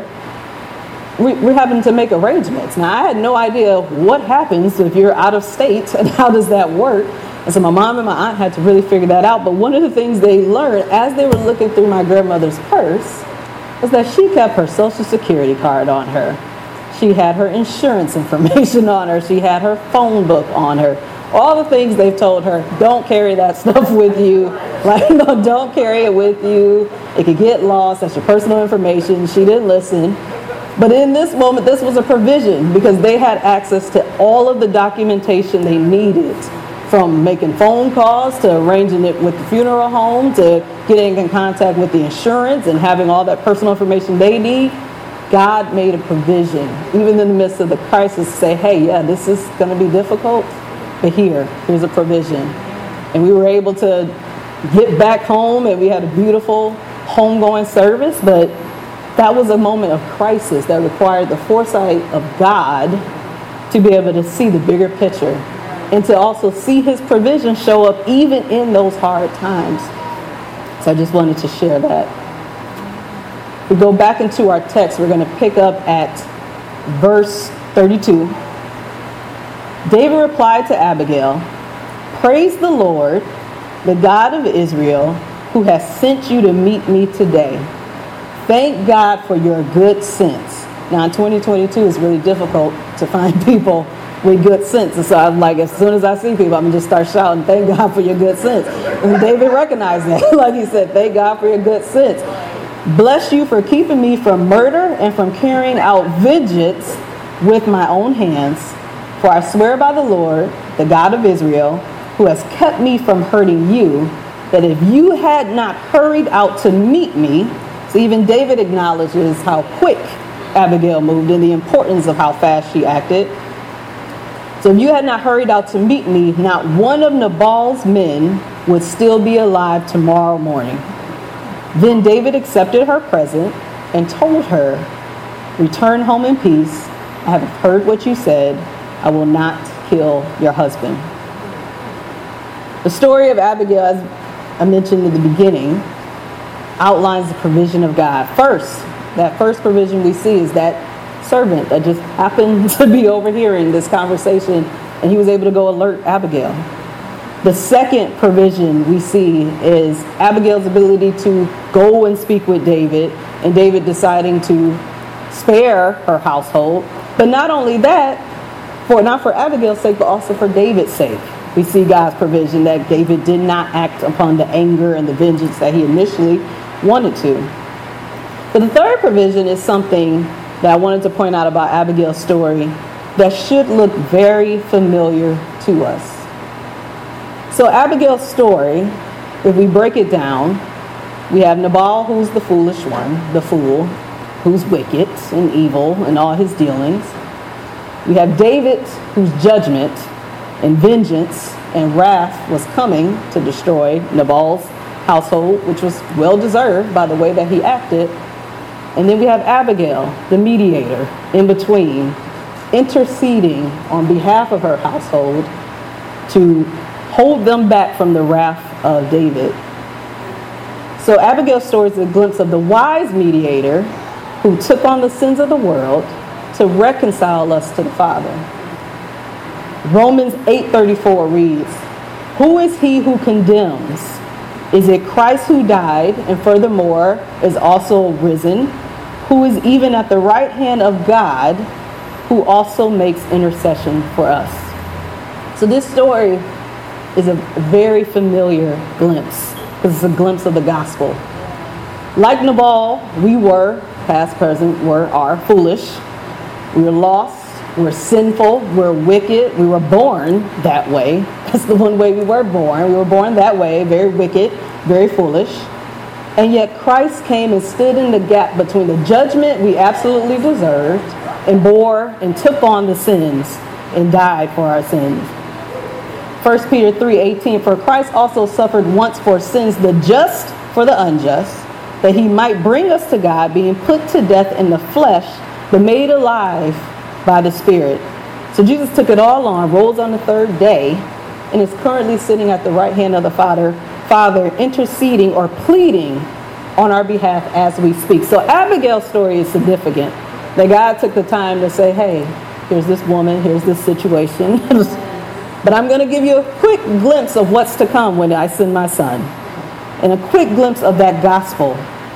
we, we're having to make arrangements. Now, I had no idea what happens if you're out of state and how does that work. And so my mom and my aunt had to really figure that out. But one of the things they learned as they were looking through my grandmother's purse was that she kept her Social Security card on her. She had her insurance information on her. She had her phone book on her. All the things they've told her, don't carry that stuff with you. Like, no, don't carry it with you. It could get lost. That's your personal information. She didn't listen. But in this moment, this was a provision, because they had access to all of the documentation they needed, from making phone calls to arranging it with the funeral home to getting in contact with the insurance and having all that personal information they need. God made a provision, even in the midst of the crisis, to say, hey, yeah, this is going to be difficult, but here, here's a provision. And we were able to get back home, and we had a beautiful homegoing service, but that was a moment of crisis that required the foresight of God to be able to see the bigger picture and to also see his provision show up even in those hard times. So I just wanted to share that. We go back into our text. We're going to pick up at verse thirty-two. David replied to Abigail, "Praise the Lord, the God of Israel, who has sent you to meet me today. Thank God for your good sense." Now in twenty twenty-two, it's really difficult to find people with good sense. And so I'm like, as soon as I see people, I'm going to just start shouting, "Thank God for your good sense." And David recognized that. Like he said, "Thank God for your good sense. Bless you for keeping me from murder and from carrying out vengeance with my own hands. For I swear by the Lord, the God of Israel, who has kept me from hurting you, that if you had not hurried out to meet me," so even David acknowledges how quick Abigail moved and the importance of how fast she acted. "So if you had not hurried out to meet me, not one of Nabal's men would still be alive tomorrow morning." Then David accepted her present and told her, "Return home in peace. I have heard what you said. I will not kill your husband." The story of Abigail, as I mentioned in the beginning, outlines the provision of God. First, that first provision we see is that servant that just happened to be overhearing this conversation, and he was able to go alert Abigail. The second provision we see is Abigail's ability to go and speak with David, and David deciding to spare her household. But not only that, for not for Abigail's sake, but also for David's sake. We see God's provision that David did not act upon the anger and the vengeance that he initially wanted to. But the third provision is something that I wanted to point out about Abigail's story that should look very familiar to us. So Abigail's story, if we break it down, we have Nabal, who's the foolish one, the fool, who's wicked and evil in all his dealings. We have David, whose judgment and vengeance and wrath was coming to destroy Nabal's household, which was well deserved by the way that he acted. And then we have Abigail, the mediator, in between, interceding on behalf of her household to hold them back from the wrath of David. So Abigail's story is a glimpse of the wise mediator who took on the sins of the world to reconcile us to the Father. Romans eight thirty-four reads, "Who is he who condemns? Is it Christ who died and furthermore is also risen, who is even at the right hand of God, who also makes intercession for us?" So this story is a very familiar glimpse, because it's a glimpse of the gospel. Like Nabal, we were, past, present, were, are foolish. We were lost. We're sinful. We're wicked. We were born that way. That's the one way we were born. We were born that way, very wicked, very foolish. And yet Christ came and stood in the gap between the judgment we absolutely deserved and bore and took on the sins and died for our sins. First Peter three eighteen, "For Christ also suffered once for sins, the just for the unjust, that he might bring us to God, being put to death in the flesh, but made alive by the Spirit." So Jesus took it all on, rose on the third day, and is currently sitting at the right hand of the Father, Father, interceding or pleading on our behalf as we speak. So Abigail's story is significant. That God took the time to say, hey, here's this woman, here's this situation. But I'm going to give you a quick glimpse of what's to come when I send my son. And a quick glimpse of that gospel.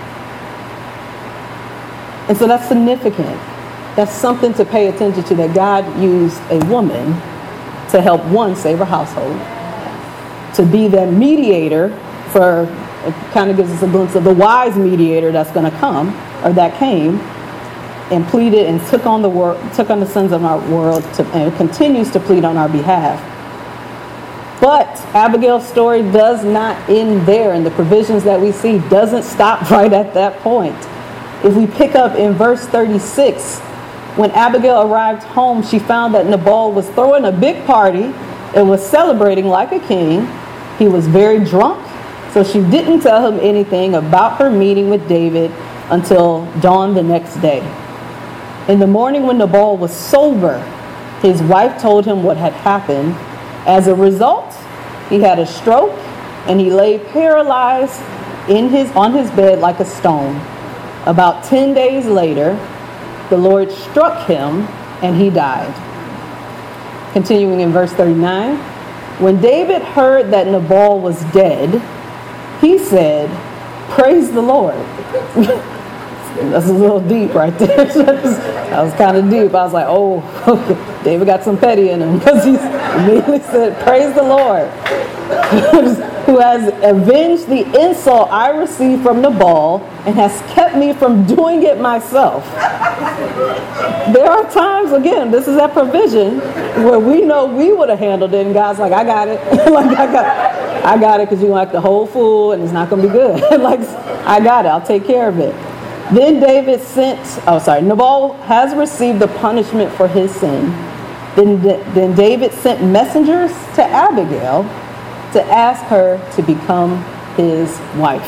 And so that's significant. That's something to pay attention to, that God used a woman to help, one, save her household, to be that mediator for, it kind of gives us a glimpse of the wise mediator that's going to come, or that came, and pleaded and took on the wor- took on the sins of our world, to, and continues to plead on our behalf. But Abigail's story does not end there, and the provisions that we see doesn't stop right at that point. If we pick up in verse thirty-six, when Abigail arrived home, she found that Nabal was throwing a big party and was celebrating like a king. He was very drunk, so she didn't tell him anything about her meeting with David until dawn the next day. In the morning when Nabal was sober, his wife told him what had happened. As a result, he had a stroke and he lay paralyzed in his, on his bed like a stone. About ten days later, the Lord struck him and he died. Continuing in verse thirty-nine, when David heard that Nabal was dead, he said, "Praise the Lord." That's a little deep right there. That was kind of deep. I was like, oh, okay. David got some petty in him, because he immediately said, "Praise the Lord, who has avenged the insult I received from Nabal and has kept me from doing it myself." There are times, again, this is that provision where we know we would have handled it, and God's like, I got it. like I got, I got it, because you're going to act the whole fool, and it's not going to be good. like, I got it. I'll take care of it. Then David sent, oh, sorry, Nabal has received the punishment for his sin. Then, then David sent messengers to Abigail to ask her to become his wife.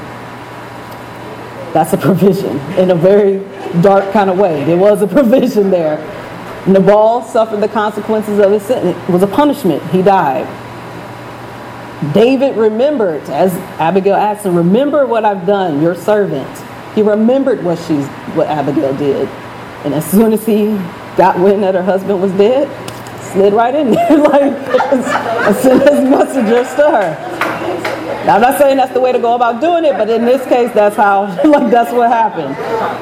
That's a provision in a very dark kind of way. There was a provision there. Nabal suffered the consequences of his sin. It was a punishment. He died. David remembered, as Abigail asked him, "Remember what I've done, your servant." He remembered what she's, what Abigail did. And as soon as he got wind that her husband was dead, slid right in there, like, and sent his messengers to her. Now, I'm not saying that's the way to go about doing it, but in this case, that's how, like, that's what happened.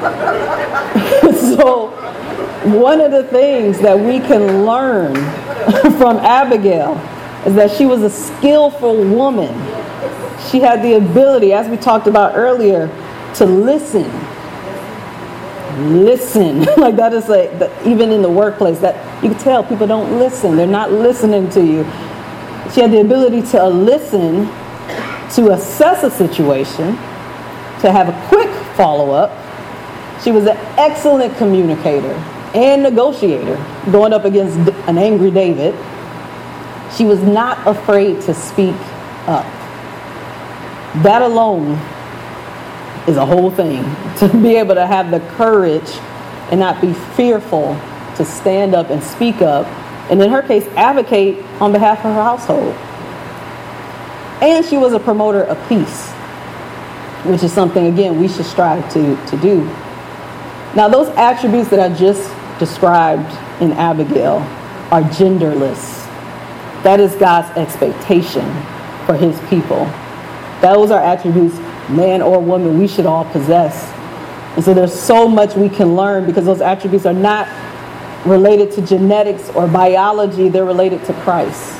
So, one of the things that we can learn from Abigail is that she was a skillful woman. She had the ability, as we talked about earlier, to listen. listen. Like that is like, the, even in the workplace, that you can tell people don't listen. They're not listening to you. She had the ability to listen, to assess a situation, to have a quick follow-up. She was an excellent communicator and negotiator, going up against an angry David. She was not afraid to speak up. That alone is a whole thing, to be able to have the courage and not be fearful to stand up and speak up, and in her case, advocate on behalf of her household. And she was a promoter of peace, which is something, again, we should strive to, to do. Now, those attributes that I just described in Abigail are genderless. That is God's expectation for his people. Those are attributes, man or woman, we should all possess. And so there's so much we can learn because those attributes are not related to genetics or biology, they're related to Christ.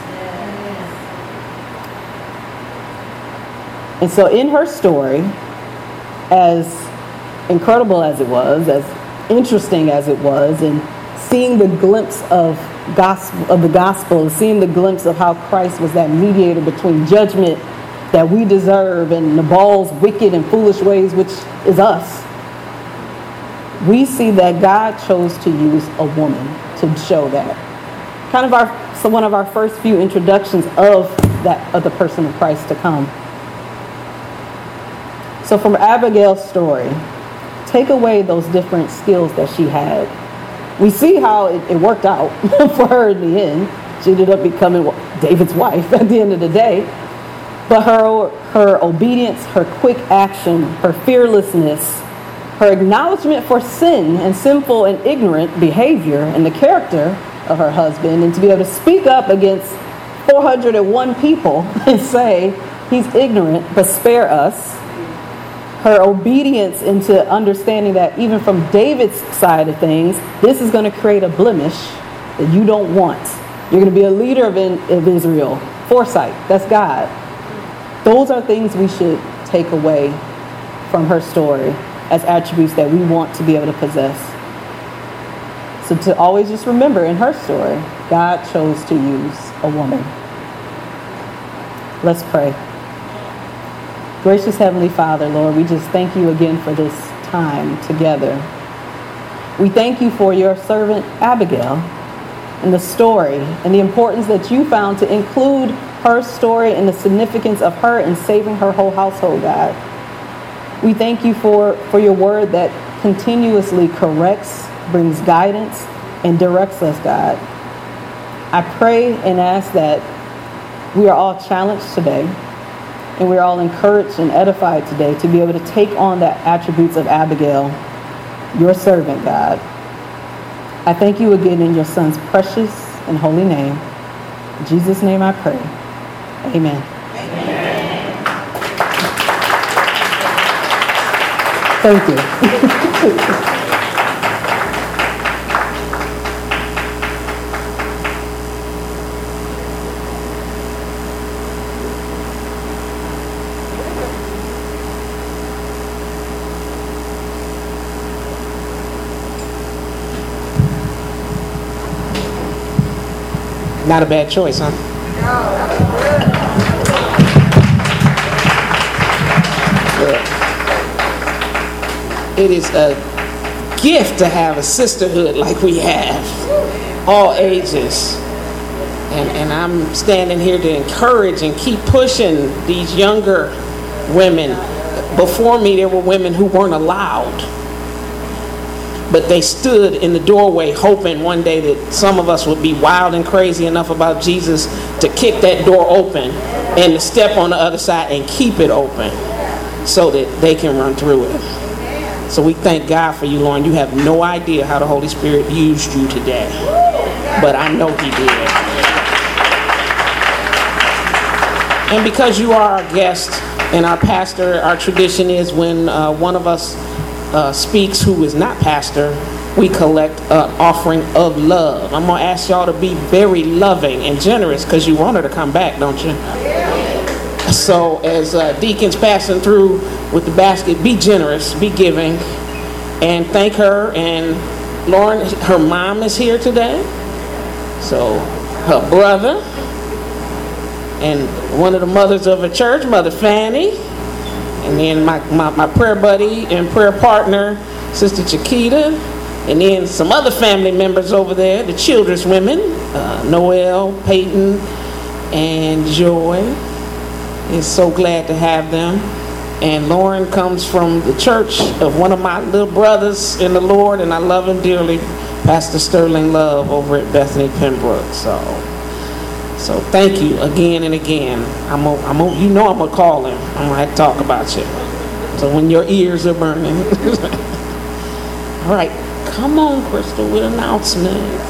And so in her story, as incredible as it was, as interesting as it was, and seeing the glimpse of gospel of the gospel, seeing the glimpse of how Christ was that mediator between judgment that we deserve and Nabal's wicked and foolish ways, which is us, we see that God chose to use a woman to show that. Kind of our so one of our first few introductions of that of the person of Christ to come. So from Abigail's story, take away those different skills that she had. We see how it, it worked out for her in the end. She ended up becoming David's wife at the end of the day. But her, her obedience, her quick action, her fearlessness, her acknowledgement for sin and sinful and ignorant behavior and the character of her husband, and to be able to speak up against four hundred one people and say, he's ignorant, but spare us. Her obedience into understanding that even from David's side of things, this is going to create a blemish that you don't want. You're going to be a leader of, in, of Israel. Foresight, that's God. Those are things we should take away from her story as attributes that we want to be able to possess. So to always just remember, in her story, God chose to use a woman. Let's pray. Gracious Heavenly Father, Lord, we just thank you again for this time together. We thank you for your servant Abigail and the story and the importance that you found to include her story and the significance of her in saving her whole household, God. We thank you for, for your word that continuously corrects, brings guidance, and directs us, God. I pray and ask that we are all challenged today, and we're all encouraged and edified today to be able to take on the attributes of Abigail, your servant, God. I thank you again in your son's precious and holy name. In Jesus' name I pray. Amen. Amen. Thank you. Not a bad choice, huh? Good. It is a gift to have a sisterhood like we have, all ages. And, and I'm standing here to encourage and keep pushing these younger women. Before me, there were women who weren't allowed. But they stood in the doorway hoping one day that some of us would be wild and crazy enough about Jesus to kick that door open and to step on the other side and keep it open so that they can run through it. So we thank God for you, Lauren. You have no idea how the Holy Spirit used you today, but I know he did. And because you are our guest and our pastor, our tradition is when uh, one of us Uh, speaks who is not pastor, we collect an offering of love. I'm going to ask y'all to be very loving and generous because you want her to come back, don't you? So as uh, deacons passing through with the basket, be generous, be giving. and thank her. And Lauren, her mom is here today. So her brother and one of the mothers of a church, Mother Fanny, and then my, my, my prayer buddy and prayer partner, Sister Chiquita, and then some other family members over there, the children's women, uh, Noel, Peyton, and Joy. Is so glad to have them. And Lauren comes from the church of one of my little brothers in the Lord, and I love him dearly, Pastor Sterling Love over at Bethany Pembroke. So, so thank you again and again. I'm, a, I'm a, you know I'm gonna call him. I'm gonna have to talk about you. So when your ears are burning. All right, come on, Crystal, with announcements.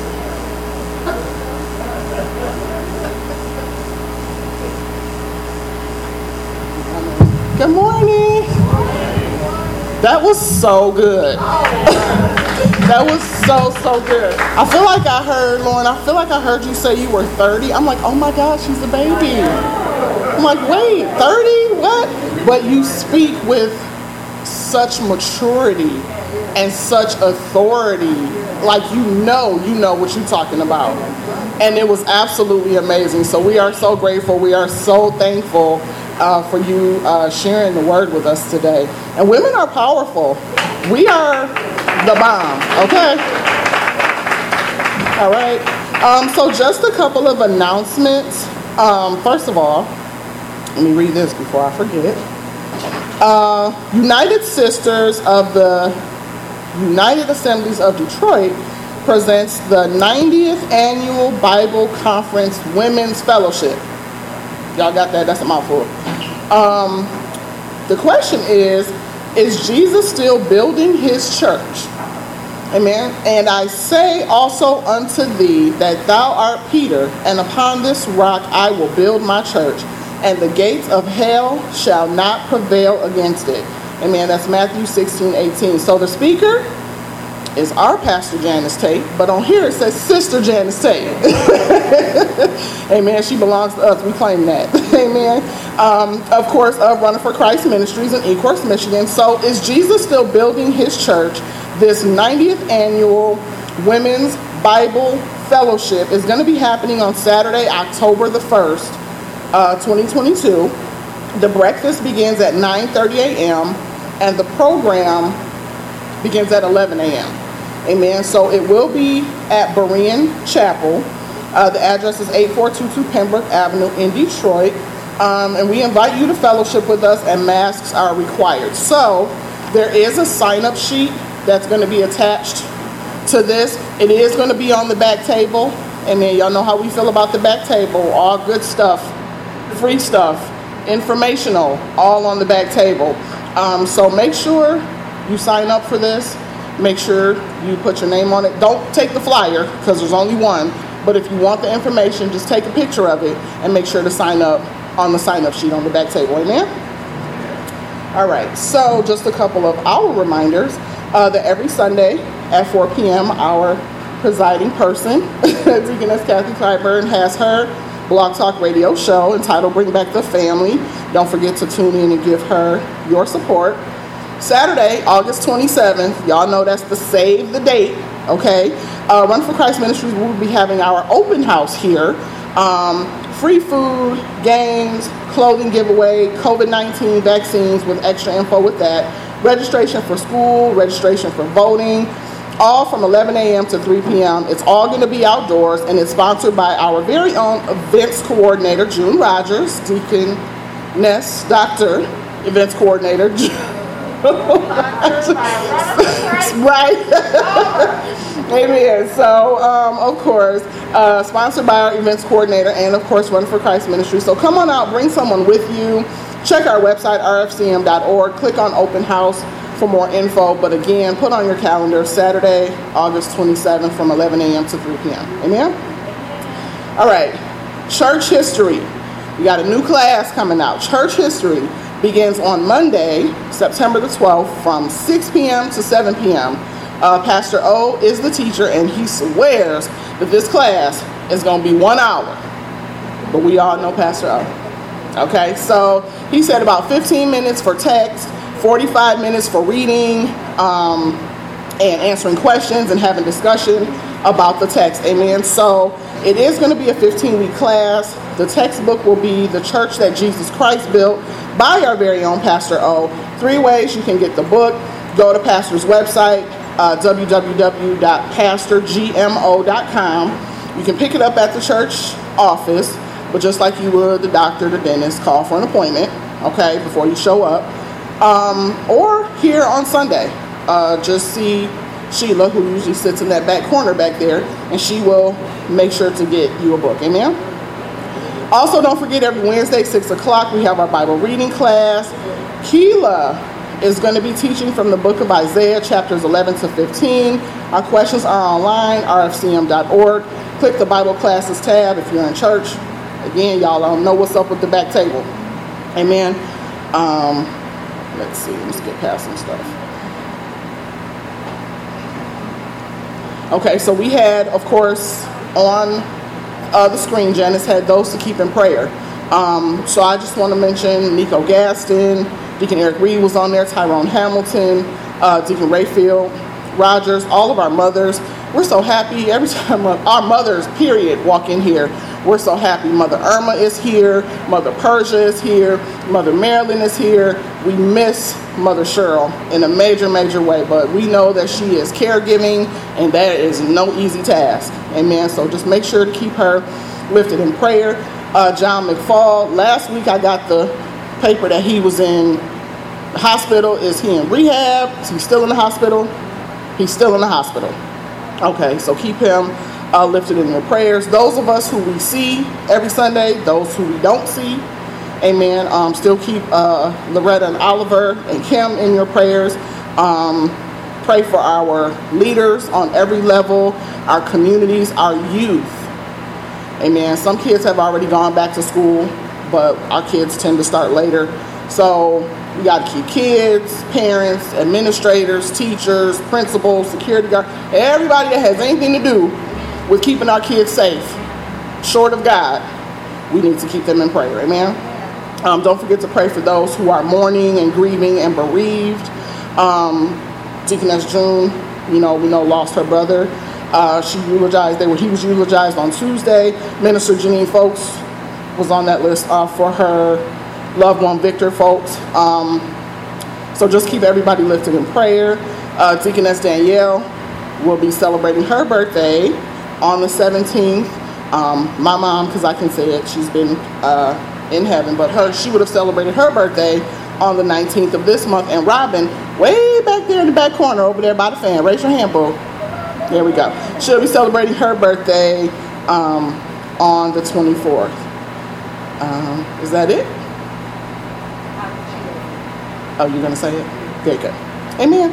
Good morning. That was so good. That was so, so good. I feel like I heard, Lauren, I feel like I heard you say you were thirty. I'm like, oh my God, she's a baby. I'm like, wait, thirty? What? But you speak with such maturity and such authority. Like, you know, you know what you're talking about. And it was absolutely amazing. So we are so grateful. We are so thankful Uh, for you uh, sharing the word with us today. And women are powerful. We are the bomb, okay? All right. Um, so just a couple of announcements. Um, first of all, let me read this before I forget. Uh, United Sisters of the United Assemblies of Detroit presents the ninetieth Annual Bible Conference Women's Fellowship. Y'all got that? That's a mouthful. Um, the question is, is Jesus still building his church? Amen. And I say also unto thee that thou art Peter, and upon this rock I will build my church, and the gates of hell shall not prevail against it. Amen. That's Matthew sixteen eighteen. So the speaker is our Pastor Janice Tate, but on here it says Sister Janice Tate. Amen. She belongs to us. We claim that. Amen. Um, of course, of Running for Christ Ministries in Ecorse, Michigan. So is Jesus still building his church? This ninetieth Annual Women's Bible Fellowship is going to be happening on Saturday, October the first, uh, twenty twenty-two. The breakfast begins at nine thirty a.m. and the program begins at eleven a.m. Amen. So it will be at Berean Chapel. Uh, the address is eighty-four twenty-two Pembroke Avenue in Detroit. Um, and we invite you to fellowship with us, and masks are required. So there is a sign-up sheet that's going to be attached to this. It is going to be on the back table. Amen. Y'all know how we feel about the back table. All good stuff, free stuff, informational, all on the back table. Um, so make sure you sign up for this. Make sure you put your name on it. Don't take the flyer because there's only one. But if you want the information, just take a picture of it and make sure to sign up on the sign-up sheet on the back table. Amen? All right. So just a couple of our reminders uh, that every Sunday at four p.m. our presiding person, Deaconess Kathy Clyburn, has her Blog Talk Radio show entitled Bring Back the Family. Don't forget to tune in and give her your support. Saturday, August twenty-seventh, y'all know that's the save the date, okay? Uh, Run for Christ Ministries will be having our open house here. Um, free food, games, clothing giveaway, COVID nineteen vaccines with extra info with that. Registration for school, registration for voting, all from eleven a.m. to three p.m. It's all going to be outdoors, and it's sponsored by our very own events coordinator, June Rogers, Deaconess, Doctor Events Coordinator, right. Amen. So, um, of course, uh, sponsored by our events coordinator and, of course, Run for Christ Ministry. So come on out, bring someone with you. Check our website, r f c m dot org. Click on Open House for more info. But again, put on your calendar Saturday, August twenty-seventh from eleven a.m. to three p.m. Amen? All right. Church history. We got a new class coming out. Church history begins on Monday, September the twelfth, from six p.m. to seven p.m. Uh, Pastor O is the teacher, and he swears that this class is going to be one hour. But we all know Pastor O. Okay, so he said about fifteen minutes for text, forty-five minutes for reading, um, and answering questions and having discussion about the text. Amen. So it is going to be a fifteen-week class. The textbook will be The Church That Jesus Christ Built by our very own Pastor O. Three ways you can get the book. Go to Pastor's website, uh, w w w dot pastor g m o dot com. You can pick it up at the church office, but just like you would the doctor, the dentist, call for an appointment, okay, before you show up. Um, or here on Sunday, uh, just see Sheila, who usually sits in that back corner back there, and she will make sure to get you a book. Amen? Also, don't forget, every Wednesday, six o'clock, we have our Bible reading class. Keela is going to be teaching from the book of Isaiah, chapters eleven to fifteen. Our questions are online, r f c m dot org. Click the Bible classes tab if you're in church. Again, y'all don't know what's up with the back table. Amen. Um, let's see, let's get past some stuff. Okay, so we had, of course, on uh, the screen, Janice had those to keep in prayer. Um, so I just want to mention Nico Gaston, Deacon Eric Reed was on there, Tyrone Hamilton, uh, Deacon Rayfield Rogers, all of our mothers. We're so happy every time our mothers, period, walk in here. We're so happy. Mother Irma is here. Mother Persia is here. Mother Marilyn is here. We miss Mother Cheryl in a major, major way, but we know that she is caregiving, and that is no easy task. Amen. So just make sure to keep her lifted in prayer. Uh, John McFall, last week I got the paper that he was in the hospital. Is he in rehab? Is he still in the hospital? He's still in the hospital. Okay, so keep him uh, lifted in your prayers. Those of us who we see every Sunday, those who we don't see, amen, um, still keep uh, Loretta and Oliver and Kim in your prayers. Um, pray for our leaders on every level, our communities, our youth. Amen. Some kids have already gone back to school, but our kids tend to start later. So we got to keep kids, parents, administrators, teachers, principals, security guards, everybody that has anything to do with keeping our kids safe, short of God, we need to keep them in prayer. Amen. Um, don't forget to pray for those who are mourning and grieving and bereaved. Um, Deaconess June, you know, we know lost her brother. Uh, she eulogized. They were. He was eulogized on Tuesday. Minister Janine Folks was on that list uh, for her loved one, Victor Folks. Um, so just keep everybody lifted in prayer. Uh, Deaconess Danielle will be celebrating her birthday on the seventeenth. Um, my mom, because I can say it, she's been uh, in heaven, but her she would have celebrated her birthday on the nineteenth of this month. And Robin, way back there in the back corner over there by the fan, raise your hand, boo. There we go. She'll be celebrating her birthday um, on the twenty-fourth. Um, is that it? Oh, you're going to say it? Very good. Amen.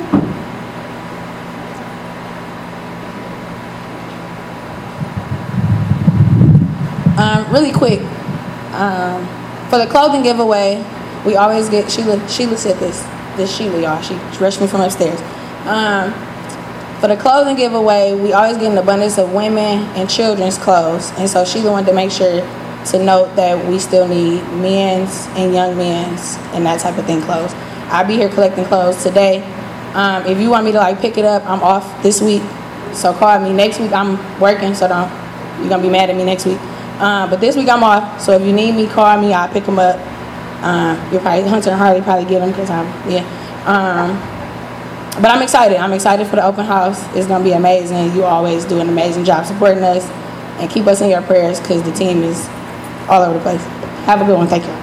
Um, really quick, um, for the clothing giveaway, we always get, Sheila, Sheila said this, this Sheila, y'all, she rushed me from upstairs. Um, For the clothing giveaway, we always get an abundance of women and children's clothes. And so Sheila wanted to make sure to note that we still need men's and young men's and that type of thing clothes. I'll be here collecting clothes today. Um, if you want me to like pick it up, I'm off this week. So call me. Next week I'm working, so don't, you're going to be mad at me next week. Uh, but this week I'm off. So if you need me, call me. I'll pick them up. Uh, you'll probably, Hunter and Harley probably get them because I'm, yeah. Um, But I'm excited. I'm excited for the open house. It's going to be amazing. You always do an amazing job supporting us. And keep us in your prayers because the team is all over the place. Have a good one. Thank you.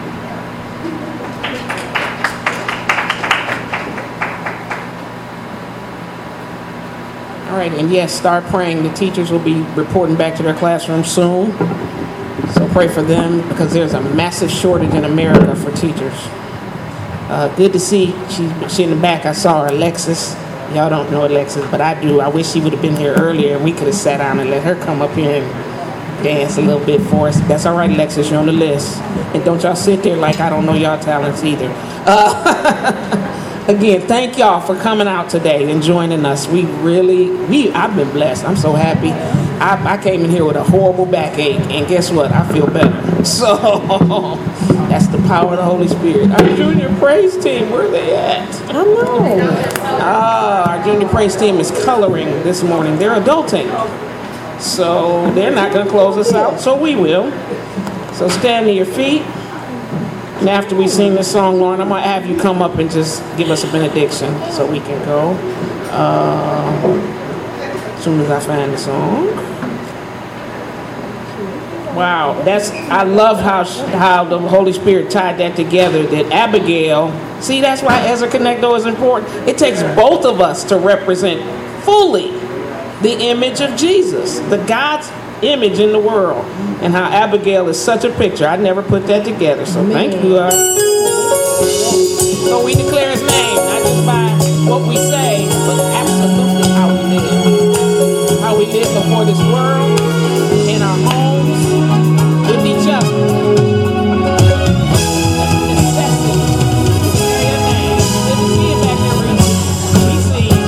All right, and yes, start praying. The teachers will be reporting back to their classroom soon. So pray for them because there's a massive shortage in America for teachers. Uh, good to see. She, she in the back. I saw her, Alexis. Y'all don't know Alexis, but I do. I wish she would have been here earlier and we could have sat down and let her come up here and dance a little bit for us. That's all right, Alexis. You're on the list. And don't y'all sit there like I don't know y'all talents either. Uh, again, thank y'all for coming out today and joining us. We really, we. I've been blessed. I'm so happy. I, I came in here with a horrible backache, and guess what? I feel better. So that's the power of the Holy Spirit. Our junior praise team, where are they at? I know. Ah, our junior praise team is coloring this morning. They're adulting. So they're not going to close us out, so we will. So stand to your feet. And after we sing this song, Lauren, I'm going to have you come up and just give us a benediction so we can go. Uh, as soon as I find the song. Wow, that's, I love how how the Holy Spirit tied that together, that Abigail, see, that's why Ezra Connecto is important. It takes both of us to represent fully the image of Jesus, the God's image in the world, and how Abigail is such a picture. I never put that together, so thank you. Uh, so we declare his name, not just by what we say, but absolutely how we live. How we live before this world, in our homes, with each other. Necessity. Say your name. Good to see you back there, Rita. We see you.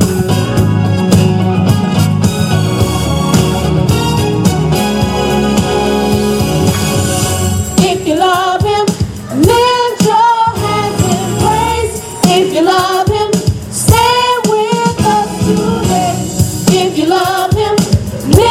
If you love him, lift your hands in praise. If you love him, stand with us today. If you love him, lift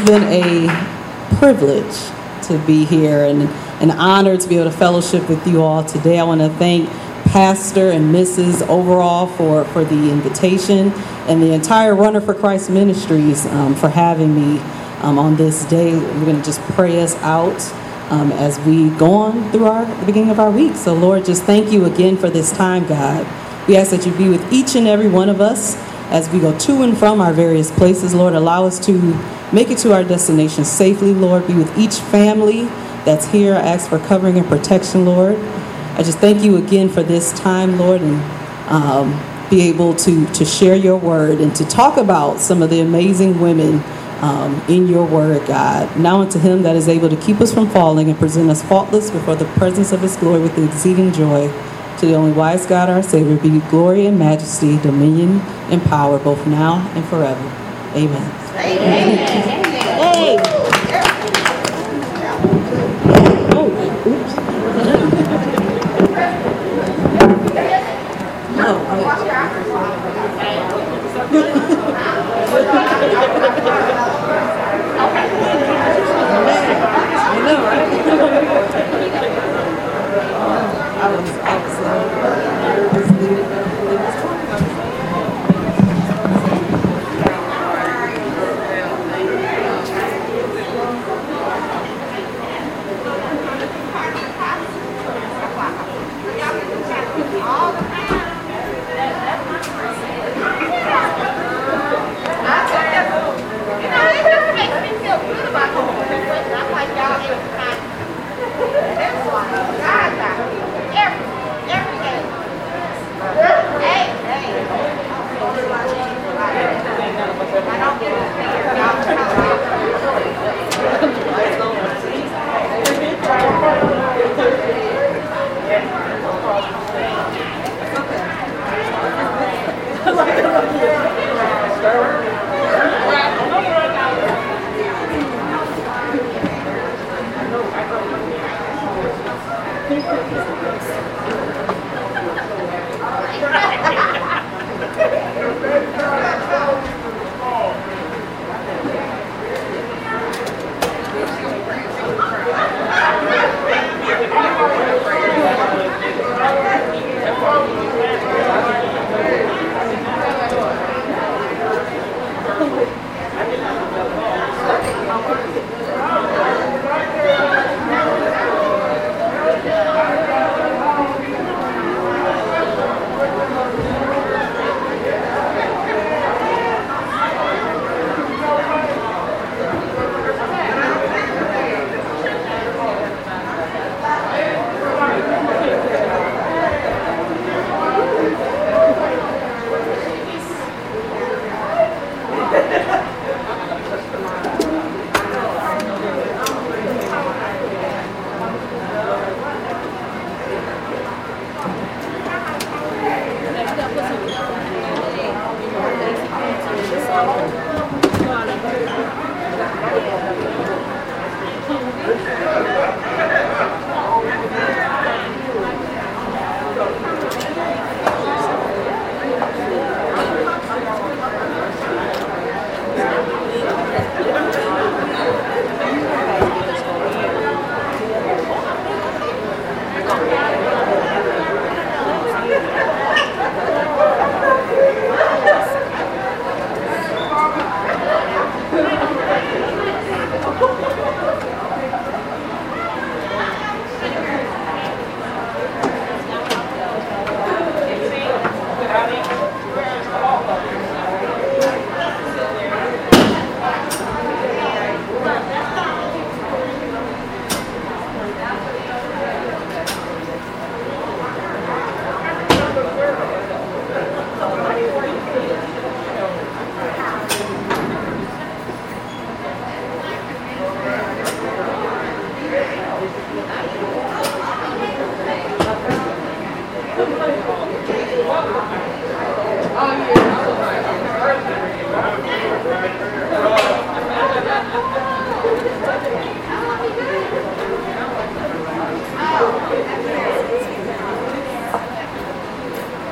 been a privilege to be here and an honor to be able to fellowship with you all today. I want to thank Pastor and Missus Overall for, for the invitation, and the entire Runner for Christ Ministries um, for having me um, on this day. We're going to just pray us out um, as we go on through our, the beginning of our week. So Lord, just thank you again for this time, God. We ask that you be with each and every one of us as we go to and from our various places. Lord, allow us to make it to our destination safely. Lord, be with each family that's here. I ask for covering and protection, Lord. I just thank you again for this time, Lord, and um, be able to, to share your word and to talk about some of the amazing women um, in your word, God. Now unto him that is able to keep us from falling and present us faultless before the presence of his glory with exceeding joy. To the only wise God, our Savior, be glory and majesty, dominion and power, both now and forever. Amen. Amen. Hey. Oh, oops. I know, right? I was, I was, uh, nervous leaving.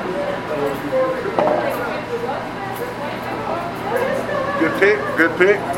Good pick, good pick.